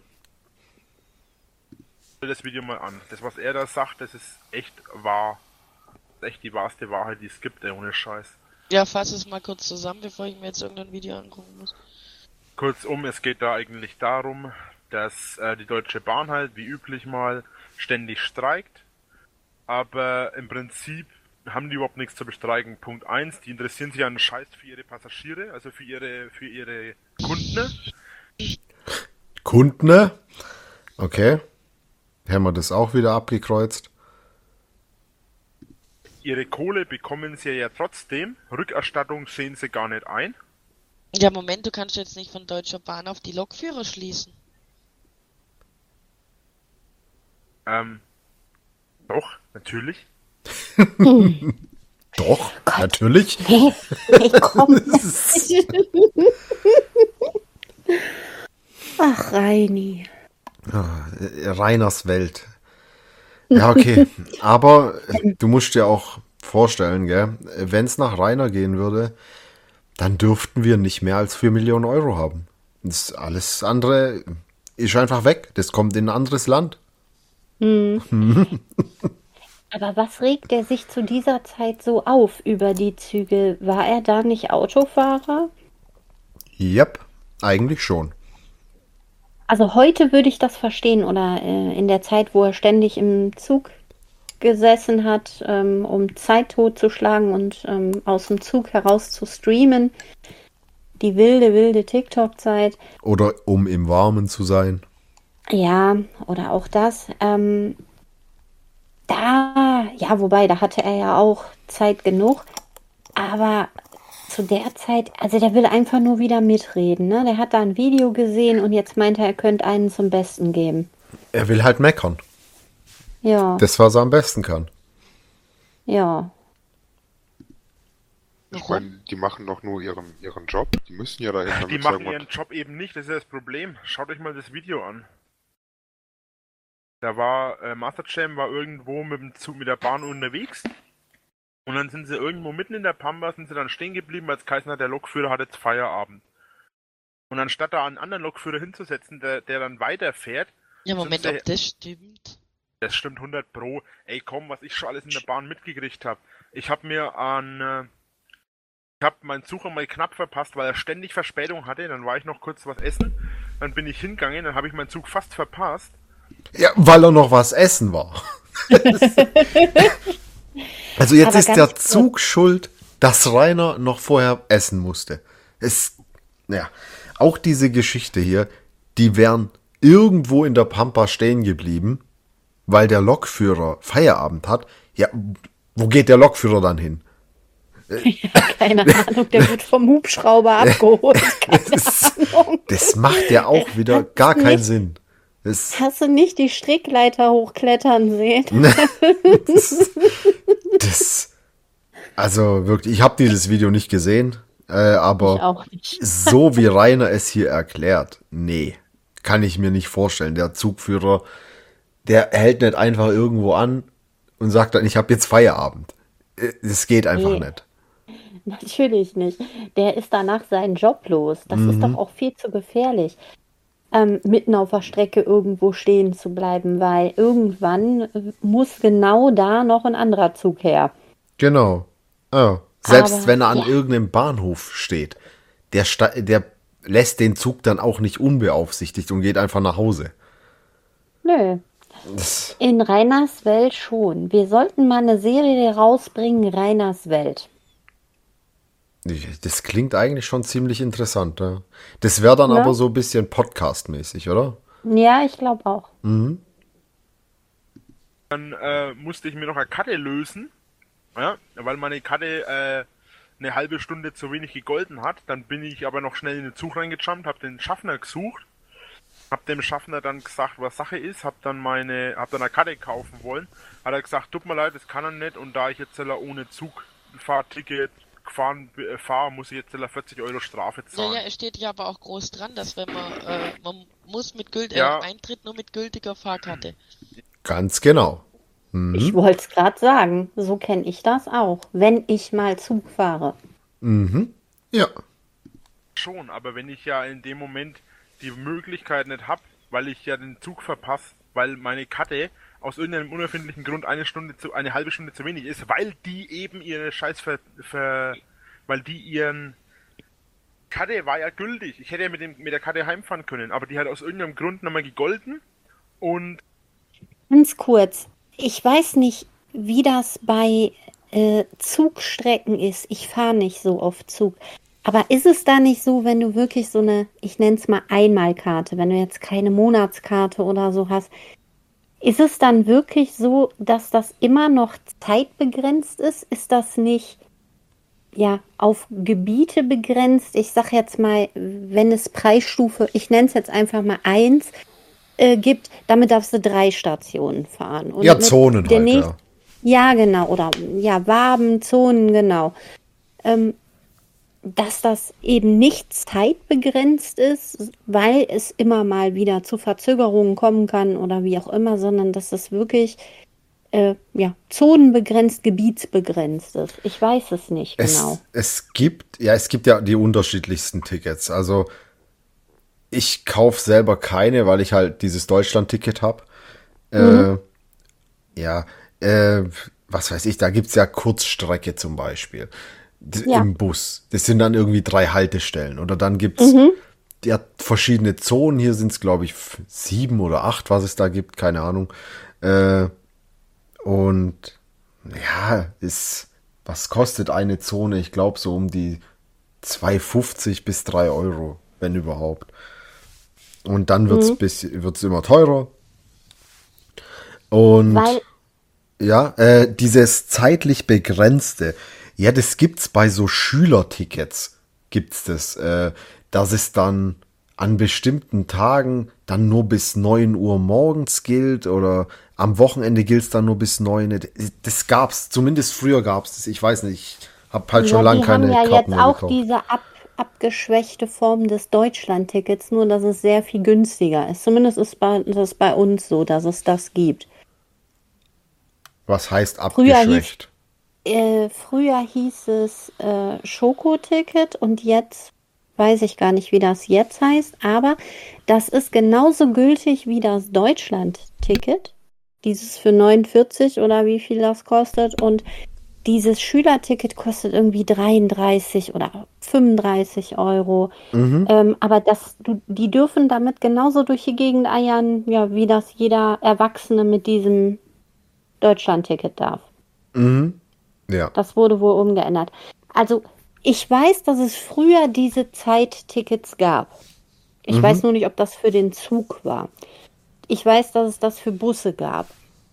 I: Schau dir das Video mal an. Das, was er da sagt, das ist echt wahr. Das ist echt die wahrste Wahrheit, die es gibt, ey, ohne Scheiß.
H: Ja, fass es mal kurz zusammen, bevor ich mir jetzt irgendein Video angucken muss.
I: Kurzum, es geht da eigentlich darum, dass äh, die Deutsche Bahn halt, wie üblich mal, ständig streikt. Aber im Prinzip haben die überhaupt nichts zu bestreiken. Punkt eins, die interessieren sich an Scheiß für ihre Passagiere, also für ihre, für ihre Kunden.
A: Kunden, ne? Okay. Haben wir das auch wieder abgekreuzt?
I: Ihre Kohle bekommen sie ja trotzdem. Rückerstattung sehen sie gar nicht ein.
H: Ja, Moment, du kannst jetzt nicht von Deutscher Bahn auf die Lokführer schließen.
I: Ähm, doch, natürlich.
A: Doch, natürlich.
B: Hey, hey, komm. Ach, Reini.
A: Äh, Rainers Welt. Ja, okay. Aber äh, du musst dir auch vorstellen, gell, wenn es nach Rainer gehen würde, dann dürften wir nicht mehr als vier Millionen Euro haben. Das alles andere ist einfach weg. Das kommt in ein anderes Land.
B: Aber was regt er sich zu dieser Zeit so auf über die Züge? War er da nicht Autofahrer?
A: Yep, eigentlich schon.
B: Also heute würde ich das verstehen oder äh, in der Zeit, wo er ständig im Zug gesessen hat, ähm, um Zeit totzuschlagen und ähm, aus dem Zug heraus zu streamen. Die wilde, wilde TikTok-Zeit.
A: Oder um im Warmen zu sein.
B: Ja, oder auch das. Ähm, da, ja, wobei, da hatte er ja auch Zeit genug. Aber zu der Zeit, also der will einfach nur wieder mitreden, ne? Der hat da ein Video gesehen und jetzt meint er, er könnte einen zum Besten geben.
A: Er will halt meckern.
B: Ja.
A: Das, was er am besten kann.
B: Ja.
J: Ich meine, die machen doch nur ihren, ihren Job. Die müssen ja dahin.
I: Die
J: damit
I: machen
J: sagen,
I: ihren Job eben nicht, das ist ja das Problem. Schaut euch mal das Video an. Da war, äh, Master Jam war irgendwo mit dem Zug, mit der Bahn unterwegs. Und dann sind sie irgendwo mitten in der Pampa, sind sie dann stehen geblieben, als Kaiser hat, der Lokführer hat jetzt Feierabend. Und anstatt da einen anderen Lokführer hinzusetzen, der, der dann weiterfährt.
H: Ja, Moment,
I: sie,
H: ob das stimmt.
I: Das stimmt hundert Pro. Ey, komm, was ich schon alles in der Bahn mitgekriegt habe. Ich habe mir an... Äh, ich habe meinen Zug einmal knapp verpasst, weil er ständig Verspätung hatte. Dann war ich noch kurz was essen. Dann bin ich hingegangen, dann habe ich meinen Zug fast verpasst.
A: Ja, weil er noch was essen war. Also jetzt
B: Aber
A: ist der Zug schuld, dass Rainer noch vorher essen musste. Es, ja, auch diese Geschichte hier, die wären irgendwo in der Pampa stehen geblieben, weil der Lokführer Feierabend hat. Ja, wo geht der Lokführer dann hin?
B: Ja, keine Ahnung, der wird vom Hubschrauber abgeholt. Keine
A: Das,
B: Ahnung.
A: das macht ja auch wieder gar keinen
B: nicht-
A: Sinn. Das,
B: Hast du nicht die Strickleiter hochklettern sehen?
A: das, das, also wirklich, ich habe dieses Video nicht gesehen, äh,
B: Ich
A: aber
B: auch nicht.
A: so wie Rainer es hier erklärt, nee, kann ich mir nicht vorstellen. Der Zugführer, der hält nicht einfach irgendwo an und sagt dann, ich habe jetzt Feierabend. Äh, Das geht einfach
B: Nee.
A: nicht.
B: Natürlich nicht. Der ist danach seinen Job los. Das ist doch auch viel zu gefährlich, ähm, mitten auf der Strecke irgendwo stehen zu bleiben, weil irgendwann äh, muss genau da noch ein anderer Zug her.
A: Genau. Ja. Selbst
B: Aber,
A: wenn er an
B: ja.
A: irgendeinem Bahnhof steht, der, sta- der lässt den Zug dann auch nicht unbeaufsichtigt und geht einfach nach Hause.
B: Nö.
A: Das,
B: In Rainers Welt schon. Wir sollten mal eine Serie rausbringen, Rainers Welt.
A: das klingt eigentlich schon ziemlich interessant. Ja. Das wäre dann
B: Ja.
A: aber so ein bisschen Podcast-mäßig, oder?
B: Ja, ich glaube auch.
A: Mhm.
I: Dann äh, musste ich mir noch eine Karte lösen, ja, weil meine Karte äh, eine halbe Stunde zu wenig gegolten hat. Dann bin ich aber noch schnell in den Zug reingejumpt, habe den Schaffner gesucht, habe dem Schaffner dann gesagt, was Sache ist, habe dann meine, habe dann eine Karte kaufen wollen. Hat er gesagt, tut mir leid, das kann er nicht, und da ich jetzt ohne Zugfahrticket gefahren äh, fahre, muss ich jetzt vierzig Euro Strafe
H: Ja,
I: zahlen.
H: ja, es steht ja aber auch groß dran, dass wenn man, äh, man muss mit Gült
I: Ja.
H: äh, Eintritt nur mit gültiger Fahrkarte.
A: Ganz genau.
B: Ich wollte es gerade sagen. So kenne ich das auch, wenn ich mal Zug fahre.
A: Mhm. Ja.
I: Schon, aber wenn ich ja in dem Moment die Möglichkeit nicht habe, weil ich ja den Zug verpasse, weil meine Karte aus irgendeinem unerfindlichen Grund eine Stunde zu, eine halbe Stunde zu wenig ist, weil die eben ihre Scheiß ver, ver weil die ihren Karte war ja gültig. Ich hätte ja mit dem mit der Karte heimfahren können, aber die hat aus irgendeinem Grund nochmal gegolten und
B: Ganz kurz. Ich weiß nicht, wie das bei äh, Zugstrecken ist. Ich fahre nicht so oft Zug. Aber ist es da nicht so, wenn du wirklich so eine, ich nenne es mal Einmalkarte, wenn du jetzt keine Monatskarte oder so hast, ist es dann wirklich so, dass das immer noch zeitbegrenzt ist? Ist das nicht ja auf Gebiete begrenzt? Ich sag jetzt mal, wenn es Preisstufe, ich nenne es jetzt einfach mal eins, äh, gibt, damit darfst du drei Stationen fahren. Und
A: Ja,
B: mit
A: Zonen
B: der
A: halt,
B: nächsten- Ja, genau. Oder ja, Waben, Zonen, genau. Ähm, dass das eben nicht zeitbegrenzt ist, weil es immer mal wieder zu Verzögerungen kommen kann oder wie auch immer, sondern dass das wirklich äh, ja, zonenbegrenzt, gebietsbegrenzt ist. Ich weiß es nicht
A: Es,
B: genau.
A: es gibt, ja, es gibt ja die unterschiedlichsten Tickets. Also ich kaufe selber keine, weil ich halt dieses Deutschland-Ticket habe.
B: Mhm.
A: Äh, ja, äh, was weiß ich, da gibt's ja Kurzstrecke zum Beispiel. d-
B: Ja.
A: im Bus. Das sind dann irgendwie drei Haltestellen. Oder dann gibt's
B: Mhm.
A: ja verschiedene Zonen. Hier sind es, glaube ich, f- sieben oder acht, was es da gibt, keine Ahnung. Äh, und ja, ist, was kostet eine Zone? Ich glaube so um die zwei fünfzig bis drei Euro, wenn überhaupt. Und dann wird's
B: Mhm.
A: bis, wird's immer teurer. Und
B: Weil,
A: ja, äh, dieses zeitlich begrenzte, ja, das gibt's bei so Schülertickets, gibt's das, äh, dass es dann an bestimmten Tagen dann nur bis neun Uhr morgens gilt oder am Wochenende gilt's dann nur bis neun. Das gab's, zumindest früher gab's das, ich weiß nicht, ich hab halt schon
B: ja,
A: lange
B: die haben
A: keine
B: ja
A: Karten
B: jetzt
A: mehr
B: auch
A: gekauft.
B: diese ab, abgeschwächte Form des Deutschland-Tickets, nur dass es sehr viel günstiger ist. Zumindest ist bei, das bei uns so, dass es das gibt.
A: Was heißt
B: Früher hieß,
A: abgeschwächt?
B: äh, früher hieß es äh, Schokoticket und jetzt weiß ich gar nicht, wie das jetzt heißt, aber das ist genauso gültig wie das Deutschland-Ticket. Dieses für neunundvierzig oder wie viel das kostet. Und dieses Schülerticket kostet irgendwie dreiunddreißig oder fünfunddreißig Euro.
A: Mhm.
B: Ähm, aber das, du, die dürfen damit genauso durch die Gegend eiern, ja, wie das jeder Erwachsene mit diesem Deutschland-Ticket darf.
A: Mhm. Ja.
B: Das wurde wohl umgeändert. Also, ich weiß, dass es früher diese Zeittickets gab. Ich
A: Mhm.
B: weiß nur nicht, ob das für den Zug war. Ich weiß, dass es das für Busse gab.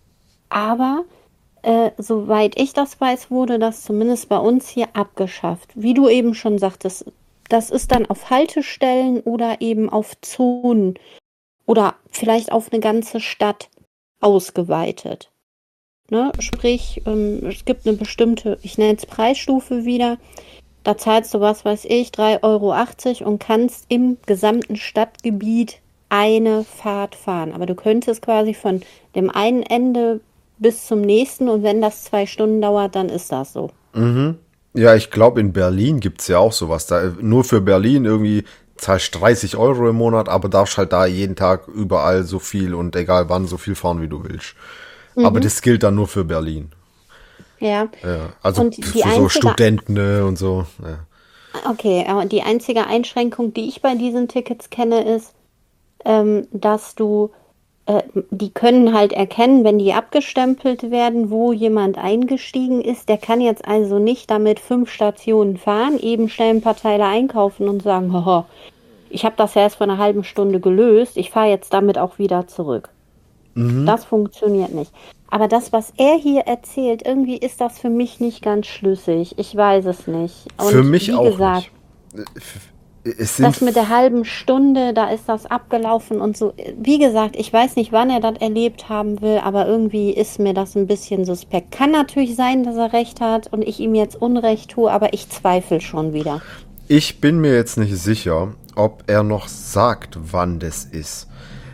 B: Aber äh, soweit ich das weiß, wurde das zumindest bei uns hier abgeschafft. Wie du eben schon sagtest, das ist dann auf Haltestellen oder eben auf Zonen oder vielleicht auf eine ganze Stadt ausgeweitet. Ne? Sprich, ähm, es gibt eine bestimmte, ich nenne es Preisstufe wieder. Da zahlst du, was weiß ich, drei Euro achtzig und kannst im gesamten Stadtgebiet eine Fahrt fahren. Aber du könntest quasi von dem einen Ende bis zum nächsten und wenn das zwei Stunden dauert, dann ist das so.
A: Mhm. Ja, ich glaube, in Berlin gibt's ja auch sowas. Da, nur für Berlin irgendwie zahlst dreißig Euro im Monat, aber darfst halt da jeden Tag überall so viel und egal wann so viel fahren, wie du willst. Aber
B: Mhm.
A: das gilt dann nur für Berlin.
B: Ja,
A: Ja, also
B: und
A: für
B: die
A: so
B: einzige,
A: Studenten ne, und so. Ja.
B: okay, aber die einzige Einschränkung, die ich bei diesen Tickets kenne, ist, ähm, dass du, äh, die können halt erkennen, wenn die abgestempelt werden, wo jemand eingestiegen ist. Der kann jetzt also nicht damit fünf Stationen fahren, eben schnell ein paar Teile einkaufen und sagen, haha, ich habe das ja erst vor einer halben Stunde gelöst, ich fahre jetzt damit auch wieder zurück.
A: Mhm.
B: Das funktioniert nicht. Aber das, was er hier erzählt, irgendwie ist das für mich nicht ganz schlüssig. Ich weiß es nicht. Und
A: Für mich
B: wie
A: auch
B: gesagt,
A: nicht. Es sind
B: das mit der halben Stunde, da ist das abgelaufen und so. Wie gesagt, ich weiß nicht, wann er das erlebt haben will, aber irgendwie ist mir das ein bisschen suspekt. Kann natürlich sein, dass er recht hat und ich ihm jetzt Unrecht tue, aber ich zweifle schon wieder.
A: Ich bin mir jetzt nicht sicher, ob er noch sagt, wann das ist.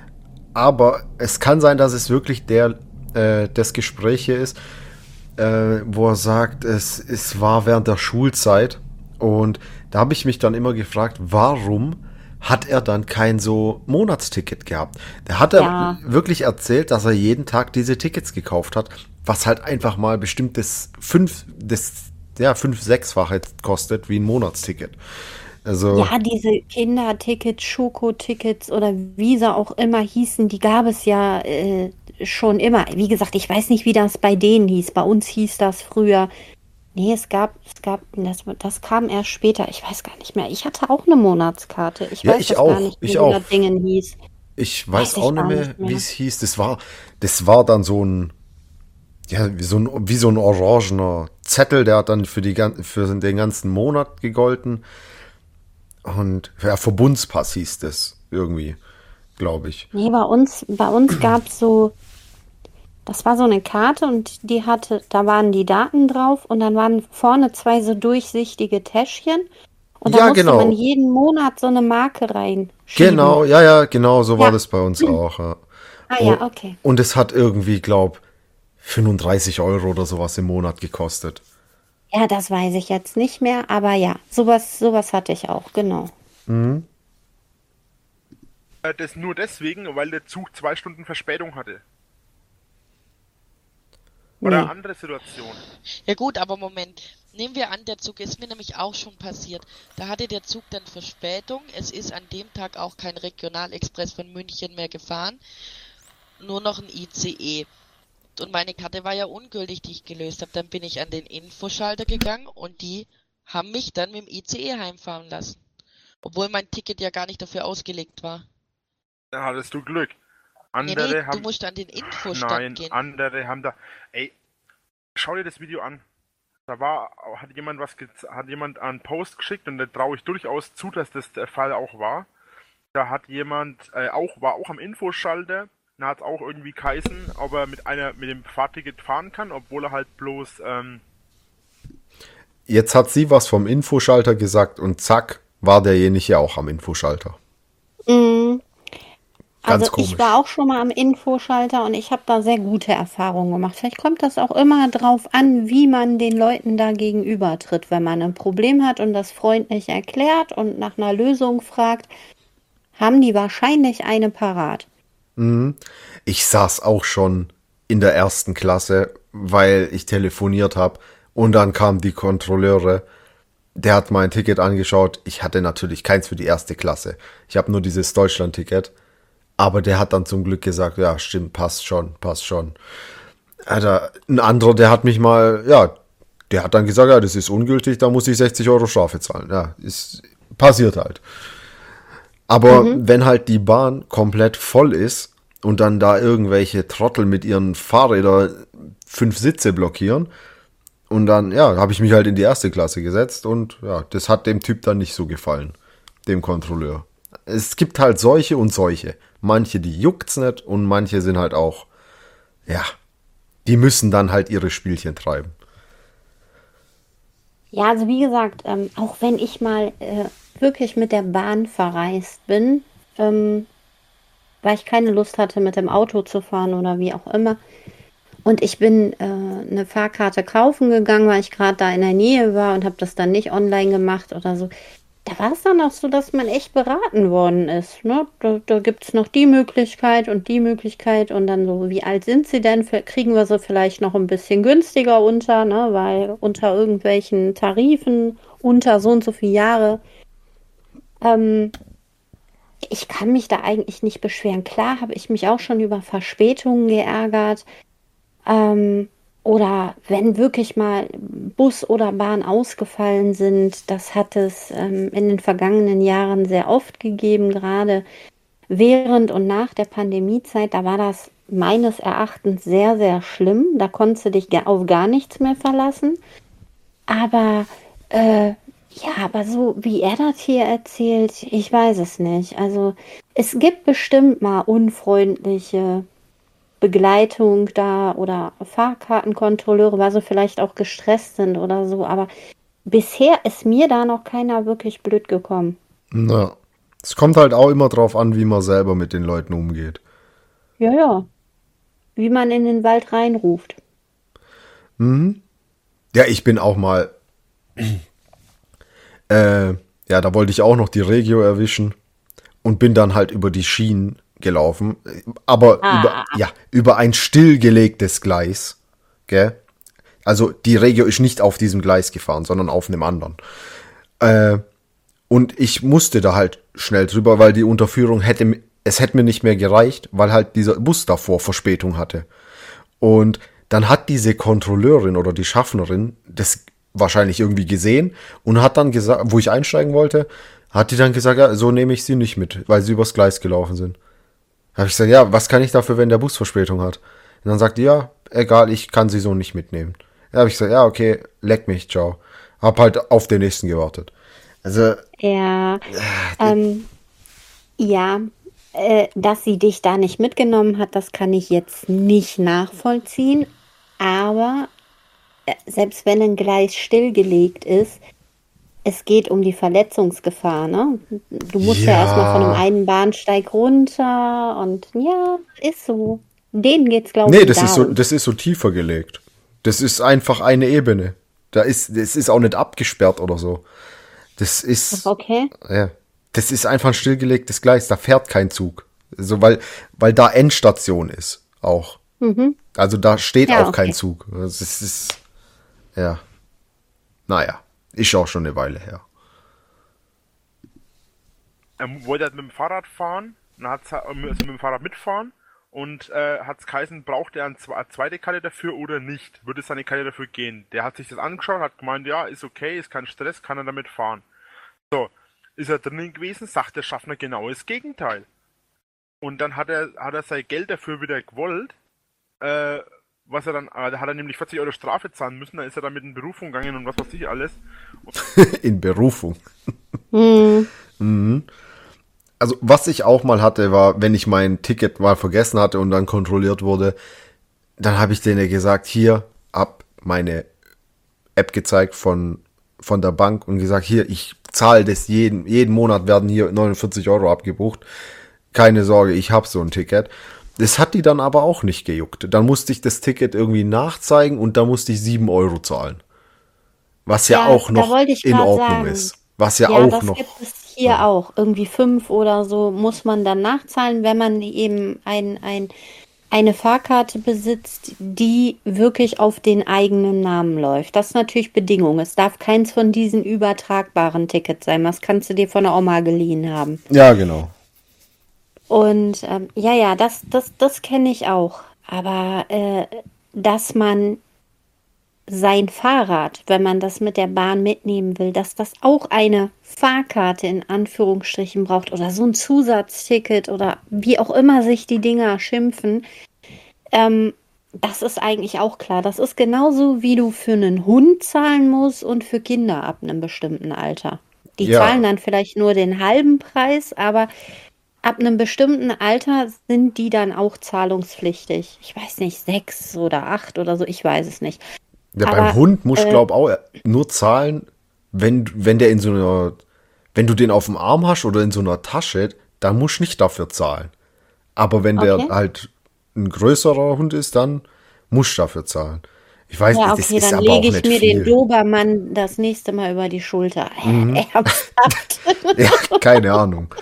A: Aber es kann sein, dass es wirklich der äh, das Gespräch hier ist, äh, wo er sagt, es, es war während der Schulzeit. Und da habe ich mich dann immer gefragt, warum hat er dann kein so Monatsticket gehabt? Da hat er
B: Ja.
A: wirklich erzählt, dass er jeden Tag diese Tickets gekauft hat, was halt einfach mal bestimmt das fünf, das, ja, fünf, sechsfache kostet wie ein Monatsticket. Also,
B: Ja, diese Kindertickets, Schokotickets oder wie sie auch immer hießen, die gab es ja äh, schon immer. Wie gesagt, ich weiß nicht, wie das bei denen hieß. Bei uns hieß das früher. Nee, es gab, es gab, das, das kam erst später. Ich weiß gar nicht mehr. Ich hatte auch eine Monatskarte. Ich
A: Ja,
B: weiß
A: ich
B: das
A: auch,
B: gar nicht,
A: ich
B: wie
A: auch.
B: das Dingen hieß.
A: ich
B: Weiß
A: weiß
B: ich
A: auch nicht
B: gar
A: mehr,
B: nicht mehr.
A: wie es hieß. Das war, das war dann so ein, ja, wie so ein, wie so ein orangener Zettel, der hat dann für die, gan- für den ganzen Monat gegolten. Und ja, Verbundspass hieß das irgendwie, glaube ich.
B: Nee, bei uns, bei uns gab es so, das war so eine Karte und die hatte, da waren die Daten drauf und dann waren vorne zwei so durchsichtige Täschchen und da
A: Ja,
B: musste
A: genau.
B: man jeden Monat so eine Marke reinschieben.
A: Genau, ja, ja, genau, so war
B: Ja.
A: das bei uns auch. Ja.
B: Ah ja, okay.
A: Und es hat irgendwie, glaub, fünfunddreißig Euro oder sowas im Monat gekostet.
B: Ja, das weiß ich jetzt nicht mehr, aber ja, sowas, sowas hatte ich auch, genau.
A: Mhm.
I: Äh, Das nur deswegen, weil der Zug zwei Stunden Verspätung hatte. Oder
B: Nee.
I: eine andere Situation.
H: Ja gut, aber Moment. Nehmen wir an, der Zug ist mir nämlich auch schon passiert. Da hatte der Zug dann Verspätung. Es ist an dem Tag auch kein Regionalexpress von München mehr gefahren. Nur noch ein I C E. Und meine Karte war ja ungültig, die ich gelöst habe. Dann bin ich an den Infoschalter gegangen und die haben mich dann mit dem I C E heimfahren lassen. Obwohl mein Ticket ja gar nicht dafür ausgelegt war.
I: Da hattest du Glück.
H: Nee,
I: Andere
H: nee, du
I: haben...
H: musst an den Infostand
I: Nein,
H: gehen.
I: andere haben da... Ey, schau dir das Video an. Da war, hat jemand was, ge- hat jemand einen Post geschickt und da traue ich durchaus zu, dass das der Fall auch war. Da hat jemand, äh, auch, war auch am Infoschalter, da hat es auch irgendwie geheißen, ob er mit einer, mit dem Fahrticket fahren kann, obwohl er halt bloß, ähm,
A: Jetzt hat sie was vom Infoschalter gesagt und zack, war derjenige auch am Infoschalter.
B: Mhm.
A: Ganz
B: Also
A: komisch.
B: ich war auch schon mal am Infoschalter und ich habe da sehr gute Erfahrungen gemacht. Vielleicht kommt das auch immer drauf an, wie man den Leuten da gegenüber tritt. Wenn man ein Problem hat und das freundlich erklärt und nach einer Lösung fragt, haben die wahrscheinlich eine parat.
A: Mhm. Ich saß auch schon in der ersten Klasse, weil ich telefoniert habe und dann kamen die Kontrolleure. Der hat mein Ticket angeschaut. Ich hatte natürlich keins für die erste Klasse. Ich habe nur dieses Deutschland-Ticket. Aber der hat dann zum Glück gesagt, ja, stimmt, passt schon, passt schon. Alter, ein anderer, der hat mich mal, ja, der hat dann gesagt, ja, das ist ungültig, da muss ich sechzig Euro Strafe zahlen. Ja, ist passiert halt. Aber
B: Mhm.
A: wenn halt die Bahn komplett voll ist und dann da irgendwelche Trottel mit ihren Fahrrädern fünf Sitze blockieren und dann, ja, habe ich mich halt in die erste Klasse gesetzt und ja, das hat dem Typ dann nicht so gefallen, dem Kontrolleur. Es gibt halt solche und solche. Manche, die juckt's nicht und manche sind halt auch, ja, die müssen dann halt ihre Spielchen treiben.
B: Ja, also wie gesagt, ähm, auch wenn ich mal äh, wirklich mit der Bahn verreist bin, ähm, weil ich keine Lust hatte, mit dem Auto zu fahren oder wie auch immer. Und ich bin äh, eine Fahrkarte kaufen gegangen, weil ich gerade da in der Nähe war und habe das dann nicht online gemacht oder so. Da war es dann auch so, dass man echt beraten worden ist. Ne? Da, da gibt es noch die Möglichkeit und die Möglichkeit und dann so, wie alt sind sie denn? F- Kriegen wir sie vielleicht noch ein bisschen günstiger unter, ne? Weil unter irgendwelchen Tarifen, unter so und so viele Jahre. Ähm, ich kann mich da eigentlich nicht beschweren. Klar habe ich mich auch schon über Verspätungen geärgert. Ähm, oder wenn wirklich mal Bus oder Bahn ausgefallen sind, das hat es ähm, in den vergangenen Jahren sehr oft gegeben, gerade während und nach der Pandemiezeit. Da war das meines Erachtens sehr, sehr schlimm. Da konntest du dich ga- auf gar nichts mehr verlassen. Aber äh, ja, aber so wie er das hier erzählt, ich weiß es nicht. Also es gibt bestimmt mal unfreundliche Begleitung da oder Fahrkartenkontrolleure, weil sie vielleicht auch gestresst sind oder so. Aber bisher ist mir da noch keiner wirklich blöd gekommen.
A: Na, es kommt halt auch immer drauf an, wie man selber mit den Leuten umgeht.
B: Ja, ja. Wie man in den Wald reinruft.
A: Mhm. Ja, ich bin auch mal, äh, ja, da wollte ich auch noch die Regio erwischen und bin dann halt über die Schienen gelaufen, aber
B: Ah.
A: über, ja, über ein stillgelegtes Gleis, gell? Also die Regio ist nicht auf diesem Gleis gefahren, sondern auf einem anderen. Äh, und ich musste da halt schnell drüber, weil die Unterführung hätte, mi- es hätte mir nicht mehr gereicht, weil halt dieser Bus davor Verspätung hatte. Und dann hat diese Kontrolleurin oder die Schaffnerin das wahrscheinlich irgendwie gesehen und hat dann gesagt, wo ich einsteigen wollte, hat die dann gesagt, ja, so nehme ich sie nicht mit, weil sie übers Gleis gelaufen sind. Habe ich gesagt, ja, was kann ich dafür, wenn der Bus Verspätung hat? Und dann sagt die, ja, egal, ich kann sie so nicht mitnehmen. Ja, habe ich gesagt, ja, okay, leck mich, ciao. Hab halt auf den nächsten gewartet. Also,
B: Ja, ähm, ja, äh, dass sie dich da nicht mitgenommen hat, das kann ich jetzt nicht nachvollziehen. Aber äh, selbst wenn ein Gleis stillgelegt ist, es geht um die Verletzungsgefahr, ne? Du musst ja,
A: Ja.
B: erstmal von einem einen Bahnsteig runter und ja, ist so. Denen geht's, glaube
A: nee,
B: ich,
A: das ist so,
B: darum.
A: das ist so tiefer gelegt. Das ist einfach eine Ebene. Da ist, das ist auch nicht abgesperrt oder so. Das ist,
B: Okay.
A: ja, das ist einfach ein stillgelegtes Gleis. Da fährt kein Zug. So, weil, weil da Endstation ist auch.
B: Mhm.
A: Also da steht
B: Ja,
A: auch
B: okay.
A: kein Zug. Es ist, ist, ja. Naja, ist auch schon eine Weile her.
I: Er wollte halt mit dem Fahrrad fahren, dann hat's, also mit dem Fahrrad mitfahren und äh, hat's geheißen, braucht er eine zweite Karte dafür oder nicht? Würde seine Karte dafür gehen? Der hat sich das angeschaut, hat gemeint, ja, ist okay, ist kein Stress, kann er damit fahren. So, ist er drinnen gewesen, sagt der Schaffner genau das Gegenteil. Und dann hat er, hat er sein Geld dafür wieder gewollt, äh, was er dann, äh, da hat er nämlich vierzig Euro Strafe zahlen müssen, dann ist er damit in Berufung gegangen und was weiß ich alles.
A: In Berufung.
B: Hm.
A: Mhm. Also was ich auch mal hatte, war, wenn ich mein Ticket mal vergessen hatte und dann kontrolliert wurde, dann habe ich denen gesagt, hier, hab meine App gezeigt von, von der Bank und gesagt, hier, ich zahle das jeden, jeden Monat werden hier neunundvierzig Euro abgebucht. Keine Sorge, ich habe so ein Ticket. Das hat die dann aber auch nicht gejuckt. Dann musste ich das Ticket irgendwie nachzeigen und da musste ich sieben Euro zahlen. Was ja,
B: Ja,
A: auch
B: da
A: noch
B: wollte ich
A: in
B: grad
A: Ordnung
B: sagen.
A: ist. Was ja,
B: Ja,
A: auch
B: das
A: noch.
B: gibt es hier auch. Irgendwie fünf oder so muss man dann nachzahlen, wenn man eben ein, ein, eine Fahrkarte besitzt, die wirklich auf den eigenen Namen läuft. Das ist natürlich Bedingung. Es darf keins von diesen übertragbaren Tickets sein. Das kannst du dir von der Oma geliehen haben.
A: Ja, genau.
B: Und ähm, ja, ja, das, das, das kenne ich auch. Aber äh, dass man sein Fahrrad, wenn man das mit der Bahn mitnehmen will, dass das auch eine Fahrkarte in Anführungsstrichen braucht oder so ein Zusatzticket oder wie auch immer sich die Dinger schimpfen, ähm, das ist eigentlich auch klar. Das ist genauso, wie du für einen Hund zahlen musst und für Kinder ab einem bestimmten Alter. Die
A: Ja.
B: zahlen dann vielleicht nur den halben Preis, aber ab einem bestimmten Alter sind die dann auch zahlungspflichtig. Ich weiß nicht, sechs oder acht oder so, ich weiß es nicht.
A: Ja,
B: Aber,
A: beim Hund musst du,
B: äh,
A: glaub auch nur zahlen, wenn, wenn der in so einer, wenn du den auf dem Arm hast oder in so einer Tasche, dann musst du nicht dafür zahlen. Aber wenn der
B: Okay.
A: halt ein größerer Hund ist, dann musst du dafür zahlen. Ich weiß
B: Ja,
A: nicht, das
B: okay,
A: ist
B: dann
A: aber auch
B: lege ich
A: nicht
B: mir
A: viel.
B: den Dobermann das nächste Mal über die Schulter.
A: Mhm.
B: Ernsthaft?
A: Ja, keine Ahnung.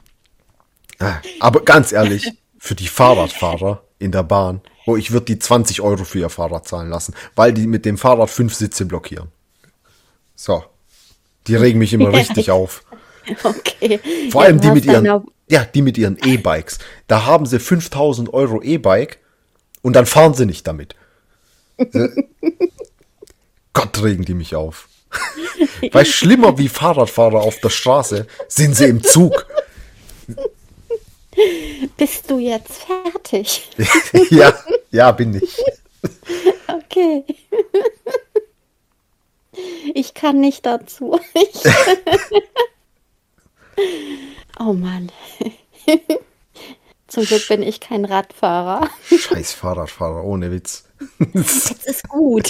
A: Aber ganz ehrlich, für die Fahrradfahrer in der Bahn, wo ich würde die zwanzig Euro für ihr Fahrrad zahlen lassen, weil die mit dem Fahrrad fünf Sitze blockieren. So. Die regen mich immer richtig auf.
B: Okay.
A: Vor
B: Ja,
A: allem
B: du
A: die
B: hast
A: mit
B: dann
A: ihren,
B: auch-
A: ja, die mit ihren E-Bikes. Da haben sie fünftausend Euro E-Bike und dann fahren sie nicht damit. Gott, regen die mich auf. Weil schlimmer wie Fahrradfahrer auf der Straße sind sie im Zug.
B: Bist du jetzt fertig?
A: Ja, ja, bin ich.
B: Okay. Ich kann nicht dazu. Ich oh Mann. Zum Glück bin ich kein Radfahrer.
A: Scheiß Fahrradfahrer, ohne Witz.
B: Jetzt ist gut.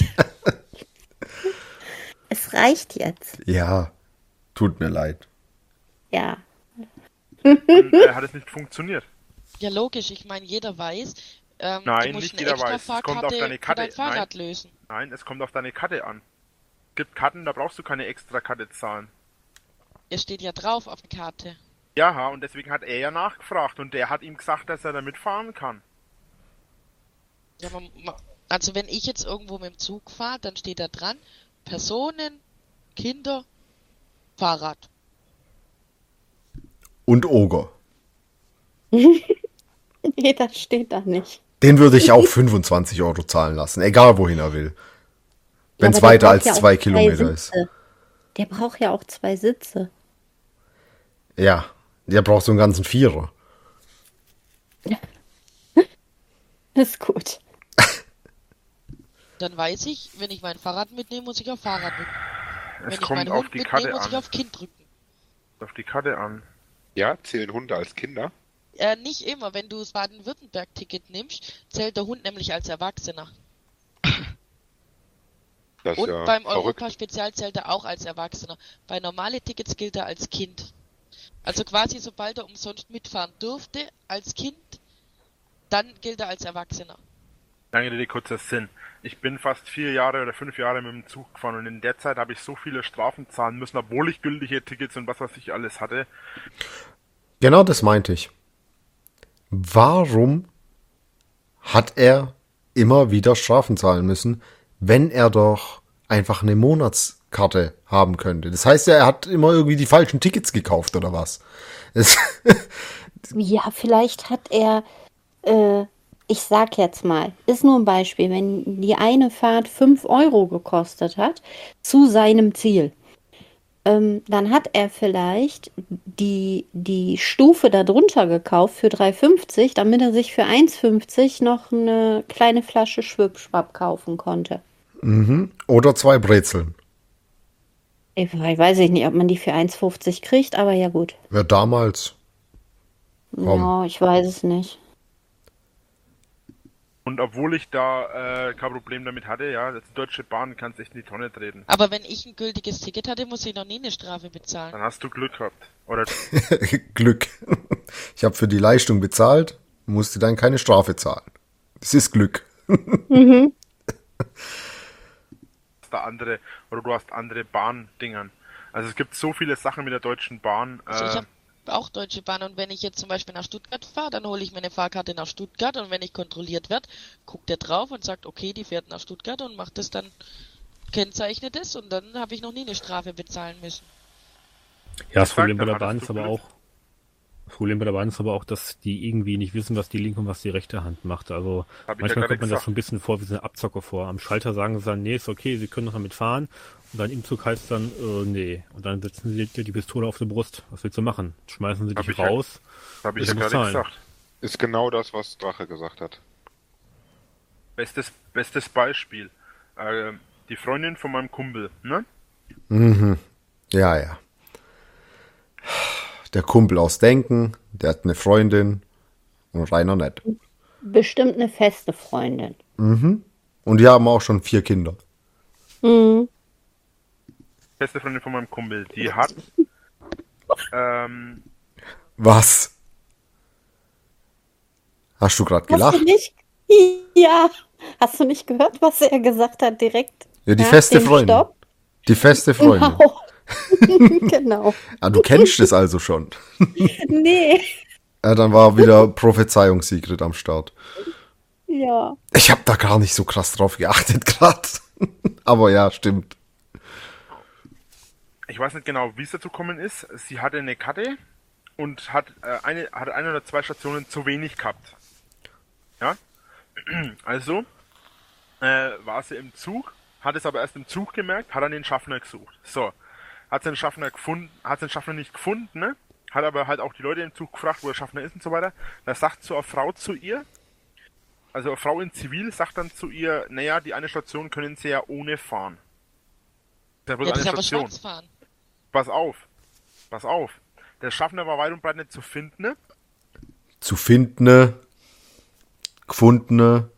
B: Es reicht jetzt.
A: Ja, tut mir leid.
B: Ja.
I: Und, äh, hat es nicht funktioniert.
H: Ja, logisch. Ich meine, jeder weiß, ähm,
I: Nein,
H: du musst
I: nicht
H: eine
I: jeder
H: extra
I: weiß. Es kommt auf
H: Fahrkarte
I: deine
H: für
I: Karte.
H: dein Fahrrad
I: Nein.
H: lösen.
I: Nein, es kommt auf deine Karte an. Es gibt Karten, da brauchst du keine extra Karte zahlen.
H: Es steht ja drauf auf der Karte.
I: Ja, und deswegen hat er ja nachgefragt und der hat ihm gesagt, dass er damit fahren kann.
H: Ja, man, man, also wenn ich jetzt irgendwo mit dem Zug fahre, dann steht da dran, Personen, Kinder, Fahrrad.
A: Und Oger.
B: Nee, das steht da nicht.
A: Den würde ich auch fünfundzwanzig Euro zahlen lassen, egal wohin er will. Wenn es
B: Ja, aber der
A: weiter
B: braucht
A: als
B: ja auch
A: zwei Kilometer ist.
B: Sitze. Der braucht ja auch zwei Sitze.
A: Ja, der braucht so einen ganzen Vierer.
B: Ist gut.
H: Dann weiß ich, wenn ich mein Fahrrad mitnehme, muss ich auf Fahrrad drücken. Wenn
I: Es
H: ich
I: kommt
H: meinen
I: auf
H: Hund
I: die
H: mitnehme,
I: Karte
H: muss ich
I: an.
H: auf Kind drücken.
I: Auf die Karte an.
J: Ja, zählen Hunde als Kinder?
H: Äh, nicht immer. Wenn du das Baden-Württemberg-Ticket nimmst, zählt der Hund nämlich als Erwachsener.
J: Das ist
H: Und
J: ja
H: beim
J: verrückt.
H: Europa-Spezial zählt er auch als Erwachsener. Bei normalen Tickets gilt er als Kind. Also quasi, sobald er umsonst mitfahren dürfte als Kind, dann gilt er als Erwachsener.
I: Lange Rede, kurzer Sinn. Ich bin fast vier Jahre oder fünf Jahre mit dem Zug gefahren und in der Zeit habe ich so viele Strafen zahlen müssen, obwohl ich gültige Tickets und was weiß ich alles hatte.
A: Genau das meinte ich. Warum hat er immer wieder Strafen zahlen müssen, wenn er doch einfach eine Monatskarte haben könnte. Das heißt ja, er hat immer irgendwie die falschen Tickets gekauft oder was? Das
B: Ja, vielleicht hat er, äh, ich sag jetzt mal, ist nur ein Beispiel, wenn die eine Fahrt fünf Euro gekostet hat zu seinem Ziel, ähm, dann hat er vielleicht die, die Stufe darunter gekauft für drei fünfzig, damit er sich für eins fünfzig noch eine kleine Flasche Schwipschwapp kaufen konnte.
A: mhm. Oder zwei Brezeln.
B: Ich we- weiß ich nicht, ob man die für eins fünfzig kriegt, aber ja gut.
A: Ja, damals. Komm.
B: Ja, ich weiß es nicht.
I: Und obwohl ich da äh, kein Problem damit hatte, ja, die Deutsche Bahn kann es echt in die Tonne treten.
H: Aber wenn ich ein gültiges Ticket hatte, muss ich noch nie eine Strafe bezahlen.
I: Dann hast du Glück gehabt. Oder
A: Glück. Ich habe für die Leistung bezahlt, musste dann keine Strafe zahlen. Das ist Glück.
B: Mhm.
I: da andere, oder du hast andere Bahndingern. Also es gibt so viele Sachen mit der Deutschen Bahn.
H: Also ich
I: Äh,
H: habe auch Deutsche Bahn und wenn ich jetzt zum Beispiel nach Stuttgart fahre, dann hole ich mir eine Fahrkarte nach Stuttgart und wenn ich kontrolliert werde, guckt der drauf und sagt, okay, die fährt nach Stuttgart und macht das dann, kennzeichnet es und dann habe ich noch nie eine Strafe bezahlen müssen.
G: Ja, das
I: Ich
G: Problem
I: sag,
G: bei
I: da
G: der Bahn
I: hattest
G: ist
I: du
G: aber
I: Glück.
G: auch, das Problem bei der Bahn ist aber auch, dass die irgendwie nicht wissen, was die linke und was die rechte Hand macht. Also
I: Hab ich ja
G: manchmal
I: gerade
G: kommt man das
I: gesagt.
G: so ein bisschen vor wie so eine Abzocke vor. Am Schalter sagen sie dann, nee, ist okay, sie können noch damit fahren. Und dann im Zug heißt es dann, äh, nee. Und dann setzen sie dir die Pistole auf die Brust. Was willst du machen? Schmeißen sie
I: Hab
G: dich
I: ich ja-
G: raus.
I: Habe ich
G: Das
I: ja
G: muss
I: gerade
G: sein.
I: gesagt.
J: Ist genau das, was Drache gesagt hat.
I: Bestes, bestes Beispiel. Äh, die Freundin von meinem Kumpel, ne?
A: Mhm. Ja, ja. Der Kumpel aus Denken, der hat eine Freundin und Rainer nicht.
B: Bestimmt eine feste Freundin.
A: Mhm. Und die haben auch schon vier Kinder.
B: Mhm.
I: Beste Freundin von meinem Kumpel, die hat ähm,
A: Was? Hast du gerade
B: Hast
A: gelacht?
B: du nicht? Ja. Hast du nicht gehört, was er gesagt hat direkt?
A: Ja, die
B: nach
A: feste
B: dem
A: Freundin.
B: Stopp?
A: Die feste Freundin.
B: Genau. Genau.
A: Ah, du kennst es also schon.
B: Nee.
A: Ja, dann war wieder Prophezeiungssekret am Start.
B: Ja.
A: Ich habe da gar nicht so krass drauf geachtet gerade. Aber ja, stimmt.
I: ich weiß nicht genau, wie es dazu gekommen ist. Sie hatte eine Karte und hat äh, eine, hat eine oder zwei Stationen zu wenig gehabt. Ja? Also äh, war sie im Zug, hat es aber erst im Zug gemerkt, hat dann den Schaffner gesucht. So, hat den Schaffner gefunden, hat den Schaffner nicht gefunden, ne? Hat aber halt auch die Leute im Zug gefragt, wo der Schaffner ist und so weiter. Da sagt so eine Frau zu ihr, also eine Frau in Zivil sagt dann zu ihr, naja, die eine Station können sie ja ohne fahren. Das ist ja bloß
H: Ja, das
I: eine
H: ist aber
I: Station.
H: schwarz fahren.
I: Pass auf, pass auf. Der Schaffner war weit und breit nicht zu finden, ne?
A: Zu findene, gefundene.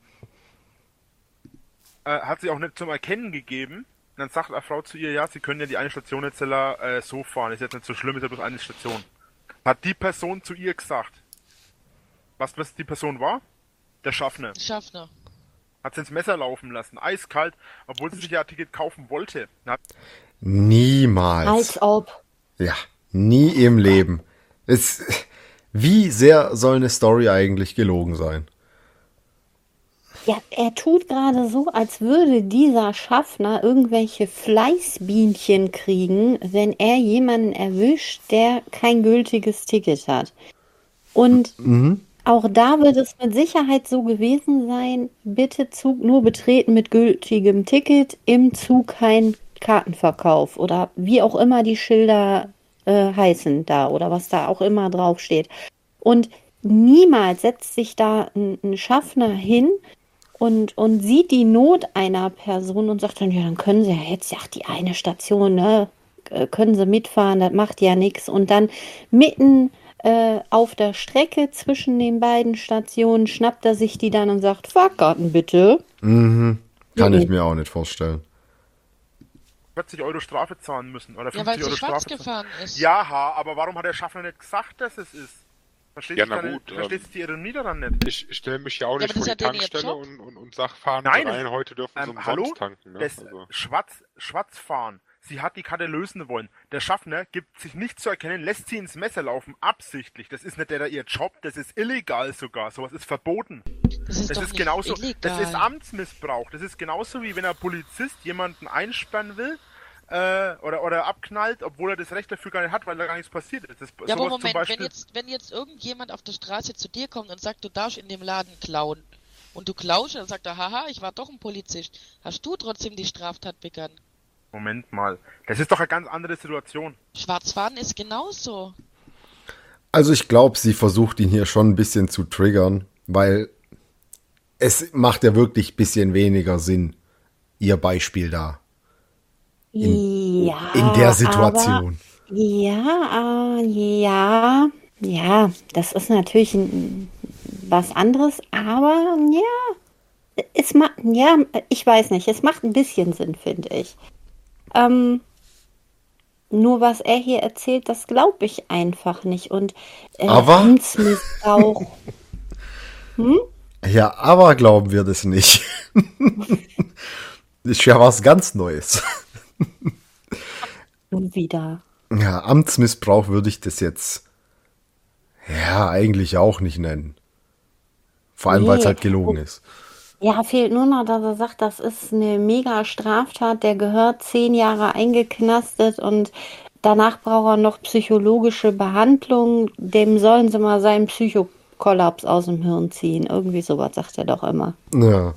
I: Äh, hat sie auch nicht zum Erkennen gegeben. Und dann sagt eine Frau zu ihr, ja, sie können ja die eine Station jetzt äh, so fahren, ist jetzt nicht so schlimm, ist ja bloß eine Station. Hat die Person zu ihr gesagt. Was, was die Person war? Der Schaffner.
H: Schaffner.
I: Hat sie ins Messer laufen lassen, eiskalt, obwohl sie sich ja ein Ticket kaufen wollte. Hat
A: Niemals.
B: Als ob.
A: Ja, nie im Leben. Es, wie sehr soll eine Story eigentlich gelogen sein?
B: Ja, er tut gerade so, als würde dieser Schaffner irgendwelche Fleißbienchen kriegen, wenn er jemanden erwischt, der kein gültiges Ticket hat. Und
A: Mhm.
B: auch da wird es mit Sicherheit so gewesen sein, bitte Zug nur betreten mit gültigem Ticket, im Zug kein Kartenverkauf oder wie auch immer die Schilder äh, heißen da oder was da auch immer draufsteht. Und niemals setzt sich da ein, ein Schaffner hin und, und sieht die Not einer Person und sagt dann, ja, dann können sie ja jetzt, ja, die eine Station, ne, äh, können sie mitfahren, das macht ja nichts. Und dann mitten äh, auf der Strecke zwischen den beiden Stationen schnappt er sich die dann und sagt, Fahrkarten bitte.
A: Mhm. Kann
B: Mhm.
A: ich mir auch nicht vorstellen.
I: vierzig Euro Strafe zahlen müssen. Oder
H: Ja, weil
I: fünfzig
H: sie
I: Euro
H: schwarz
I: Strafe.
H: gefahren ist.
I: Ja, ha, aber warum hat der Schaffner nicht gesagt, dass es ist? Verstehst
J: Ja,
I: du
J: na
I: deine-
J: gut, ähm,
I: verstehst du die Ironie daran nicht?
J: Ich stelle mich ja auch
H: Ja,
J: nicht
H: aber
J: vor
H: das
J: die
H: ist ja denen ihr
J: Tankstelle
H: Job.
J: und, und, und sag, fahren
I: Nein.
J: Sie rein, heute dürfen Sie
I: Ähm,
J: umsonst
I: hallo?
J: tanken. Ne?
I: Das
J: Also,
I: Schwarz, Schwarz fahren. Sie hat die Karte lösen wollen. Der Schaffner gibt sich nicht zu erkennen, lässt sie ins Messer laufen, absichtlich. Das ist nicht der, der ihr Job, das ist illegal sogar. Sowas ist verboten.
H: Das ist
I: Das
H: doch
I: ist
H: nicht
I: genauso,
H: illegal.
I: das ist Amtsmissbrauch. Das ist genauso wie wenn ein Polizist jemanden einsperren will äh, oder, oder abknallt, obwohl er das Recht dafür gar nicht hat, weil da gar nichts passiert ist. Das,
H: Ja, aber
I: sowas
H: Moment,
I: zum Beispiel,
H: wenn jetzt, wenn jetzt irgendjemand auf der Straße zu dir kommt und sagt, du darfst in dem Laden klauen und du klaust, dann sagt er, haha, ich war doch ein Polizist, hast du trotzdem die Straftat begangen.
I: Moment mal, das ist doch eine ganz andere Situation.
H: Schwarzfahren ist genauso.
A: Also ich glaube, sie versucht ihn hier schon ein bisschen zu triggern, weil es macht ja wirklich ein bisschen weniger Sinn, ihr Beispiel da. In,
B: ja,
A: in der Situation.
B: Aber, ja, äh, ja, ja, das ist natürlich ein, was anderes, aber ja, es macht, ja, ich weiß nicht, es macht ein bisschen Sinn, finde ich. Ähm, nur was er hier erzählt, das glaube ich einfach nicht. Und äh,
A: Aber?
B: Amtsmissbrauch. hm?
A: Ja, aber glauben wir das nicht. Das ist ja was ganz Neues.
B: Und wieder.
A: Ja, Amtsmissbrauch würde ich das jetzt ja eigentlich auch nicht nennen. Vor allem,
B: Nee.
A: weil es halt gelogen ist.
B: Ja, fehlt nur noch, dass er sagt, das ist eine mega Straftat, der gehört zehn Jahre eingeknastet und danach braucht er noch psychologische Behandlung. Dem sollen sie mal seinen Psychokollaps aus dem Hirn ziehen. Irgendwie sowas sagt er doch immer.
A: Ja.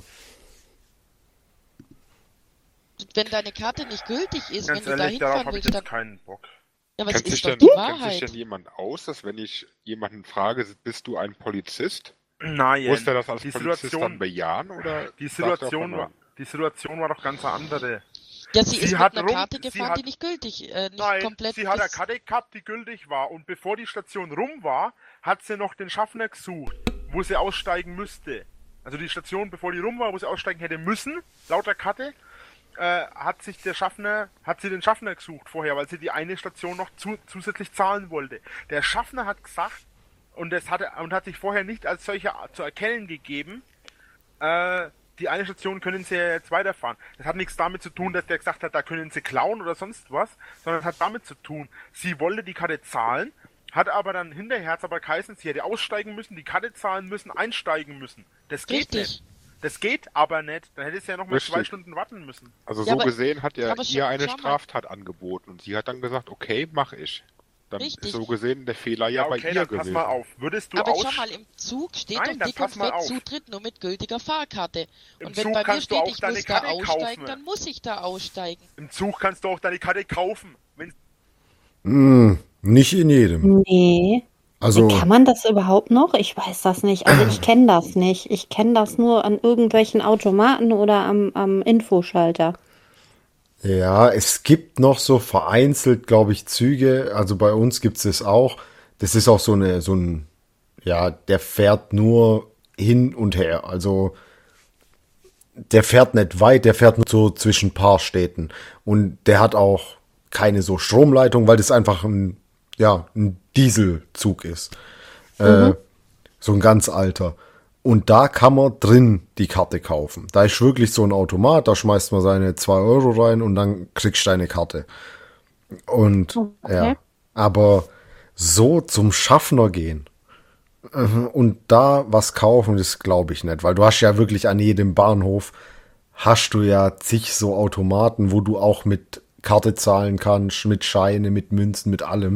H: Wenn deine Karte nicht gültig ist,
I: Ganz
H: wenn du da
I: ehrlich, darauf
H: hinfahren
I: habe ich
H: willst,
I: jetzt
H: dann...
I: keinen Bock.
H: Ja, was
J: Kennt sich,
H: ist doch
J: denn,
H: die
J: kennt sich
H: Wahrheit?
J: denn jemand aus, dass wenn ich jemanden frage, bist du ein Polizist?
I: Nein,
J: Muss der das als
I: die
J: Polizist
I: Situation,
J: dann bejahen oder
I: die
J: sagt er
I: Situation
J: von
I: war, die Situation war doch ganz eine andere.
H: Ja, sie,
I: Sie
H: ist mit
I: hat
H: einer
I: rum-
H: Karte
I: sie
H: gefahren,
I: hat-
H: die nicht gültig, äh, nicht
I: Nein,
H: komplett...
I: sie hat eine
H: bis-
I: Karte gehabt, die gültig war. Und bevor die Station rum war, hat sie noch den Schaffner gesucht, wo sie aussteigen müsste. Also die Station, bevor die rum war, wo sie aussteigen hätte müssen, laut der Karte, äh, hat sich der Schaffner, hat sie den Schaffner gesucht vorher, weil sie die eine Station noch zu, zusätzlich zahlen wollte. Der Schaffner hat gesagt, und das hat er, und hat sich vorher nicht als solcher zu erkennen gegeben, äh, die eine Station können sie ja jetzt weiterfahren. Das hat nichts damit zu tun, dass der gesagt hat, da können sie klauen oder sonst was, sondern es hat damit zu tun, sie wollte die Karte zahlen, hat aber dann hinterher hat's aber geheißen, sie hätte aussteigen müssen, die Karte zahlen müssen, einsteigen müssen. Das geht
H: Richtig.
I: nicht. Das geht aber nicht. Dann hätte sie ja noch mal
J: Richtig.
I: zwei Stunden warten müssen.
J: Also
H: Ja,
J: so
H: aber-
J: gesehen hat er
H: aber schau-
J: ihr eine
H: schau mal.
J: Straftat angeboten und sie hat dann gesagt, okay, mache ich. Dann
H: Richtig.
J: ist so gesehen der Fehler ja,
I: Ja,
J: bei
I: okay,
J: ihr
I: dann pass
J: gewesen.
I: mal auf. Würdest du
H: Aber
I: aus...
H: schau mal, im Zug steht
I: Nein,
H: doch
I: dann
H: dick und
I: pass mal
H: fett
I: auf.
H: Zutritt nur mit gültiger Fahrkarte.
I: Im
H: Und wenn
I: Zug
H: bei mir
I: kannst du
H: steht,
I: auch
H: ich
I: deine
H: muss da
I: Karte
H: aussteigen,
I: kaufen.
H: dann muss ich da aussteigen.
I: Im Zug kannst du auch deine Karte kaufen. Wenn
A: Hm, nicht in jedem.
B: Nee.
A: Also,
B: Kann man das überhaupt noch? Ich weiß das nicht. Also ich kenne das nicht. Ich kenne das nur an irgendwelchen Automaten oder am, am Infoschalter.
A: ja, es gibt noch so vereinzelt, glaube ich, Züge. Also bei uns gibt es das auch. Das ist auch so eine, so ein, ja, der fährt nur hin und her. Also der fährt nicht weit, der fährt nur so zwischen ein paar Städten. Und der hat auch keine so Stromleitung, weil das einfach ein, ja, ein Dieselzug ist. Äh, so ein ganz alter. Und da kann man drin die Karte kaufen. Da ist wirklich so ein Automat, da schmeißt man seine zwei Euro rein und dann kriegst du deine Karte. Und
B: Okay.
A: ja, aber so zum Schaffner gehen äh, und da was kaufen, das glaube ich nicht, weil du hast ja wirklich an jedem Bahnhof hast du ja zig so Automaten, wo du auch mit Karte zahlen kannst, mit Scheine, mit Münzen, mit allem.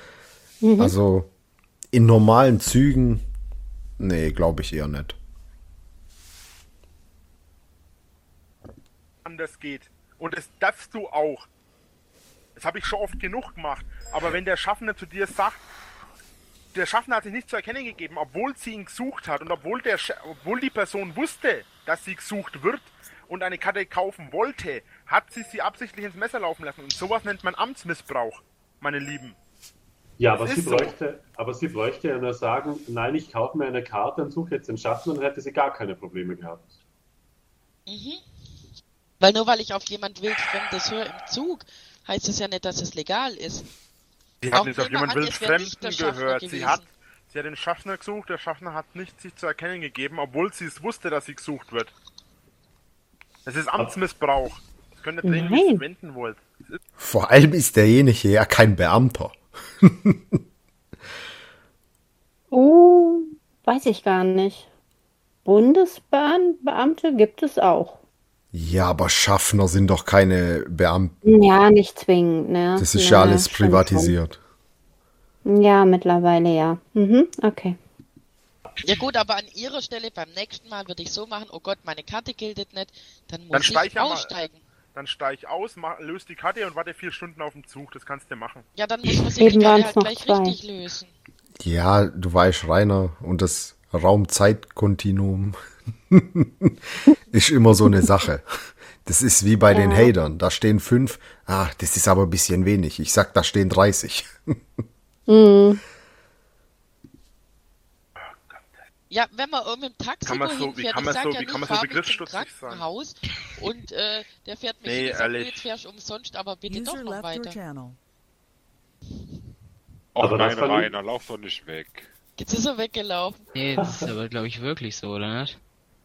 A: Also in normalen Zügen, nee, glaube ich eher nicht.
I: anders geht. Und das darfst du auch. Das habe ich schon oft genug gemacht. Aber wenn der Schaffner zu dir sagt, der Schaffner hat sich nicht zu erkennen gegeben, obwohl sie ihn gesucht hat und obwohl, der, Sch- obwohl die Person wusste, dass sie gesucht wird und eine Karte kaufen wollte, hat sie sie absichtlich ins Messer laufen lassen. Und sowas nennt man Amtsmissbrauch, meine Lieben.
K: Ja, aber
I: Das
K: sie,
I: ist so.
K: bräuchte, aber sie bräuchte ja nur sagen, nein, ich kaufe mir eine Karte und suche jetzt den Schaffner, dann hätte sie gar keine Probleme gehabt.
H: Mhm. Weil nur weil ich auf jemand Wildfremdes höre im Zug, heißt es ja nicht, dass es legal ist.
I: Sie
H: Auch
I: hat nicht auf
H: nehmen wir
I: jemand
H: an, es wäre nicht
I: Wildfremden
H: der Schaffner
I: gehört. Sie
H: gewesen.
I: hat, sie hat den Schaffner gesucht, der Schaffner hat nicht sich zu erkennen gegeben, obwohl sie es wusste, dass sie gesucht wird. Das ist Amtsmissbrauch. Das könnt ihr drehen, wie ihr
B: Nein.
I: es wenden wollt. Das ist
A: Vor allem ist derjenige ja kein Beamter.
B: Oh, weiß ich gar nicht. Bundesbahnbeamte gibt es auch.
A: Ja, aber Schaffner sind doch keine Beamten.
B: Ja, nicht zwingend, ne?
A: Das ist ja,
B: ja
A: alles
B: stimmt
A: privatisiert.
B: schon. Ja, mittlerweile ja. Mhm, okay.
H: Ja gut, aber an ihrer Stelle beim nächsten Mal würde ich so machen, oh Gott, meine Karte gilt nicht, dann muss
I: Dann steig
H: ich
I: ja mal-
H: aussteigen.
I: Dann steig aus, mach, löst die Karte und warte vier Stunden auf den Zug. Das kannst du machen.
H: Ja, dann muss man sich
B: Eben
H: die
B: waren's
H: Karte halt
B: noch
H: gleich
B: zwei.
H: richtig lösen.
A: Ja, du weißt, Rainer, und das Raum-Zeit-Kontinuum ist immer so eine Sache. Das ist wie bei den
B: Ja.
A: Hatern. Da stehen fünf. Ah, das ist aber ein bisschen wenig. Ich sag, da stehen dreißig.
B: Mhm.
H: Ja, wenn man mit dem Taxi
I: Kann man
H: wohin
I: so- wie
H: fährt,
I: kann
H: ich
I: man
H: sag
I: so-
H: ja
I: wie
H: nicht,
I: kann man so
H: fahr mich zum
I: begriffsstutzig sein?
H: Krankenhaus und äh, der fährt mich
I: Nee,
H: hin und sagt,
I: ehrlich.
H: jetzt fährst du umsonst, aber bitte
L: User
H: doch noch
L: left your
H: weiter.
L: channel.
J: Ach
K: Aber das
J: nein,
K: fand ich-
J: Rainer, lauf doch nicht weg.
H: Jetzt ist er weggelaufen.
M: Nee, das ist aber, glaube ich, wirklich so, oder nicht?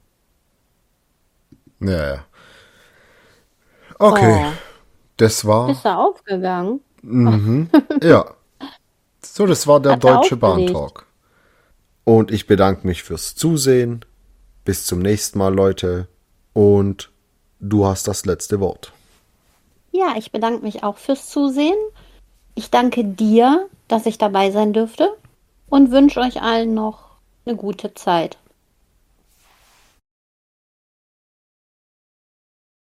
A: Ja, ja. Okay,
B: Oh,
A: das war.
B: ist er aufgegangen?
A: Mhm. Ja. So, das war der
B: Hat er
A: Deutsche Bahn
B: aufgelegt.
A: Talk. Und ich bedanke mich fürs Zusehen. Bis zum nächsten Mal, Leute. Und du hast das letzte Wort.
B: Ja, ich bedanke mich auch fürs Zusehen. Ich danke dir, dass ich dabei sein dürfte und wünsche euch allen noch eine gute Zeit.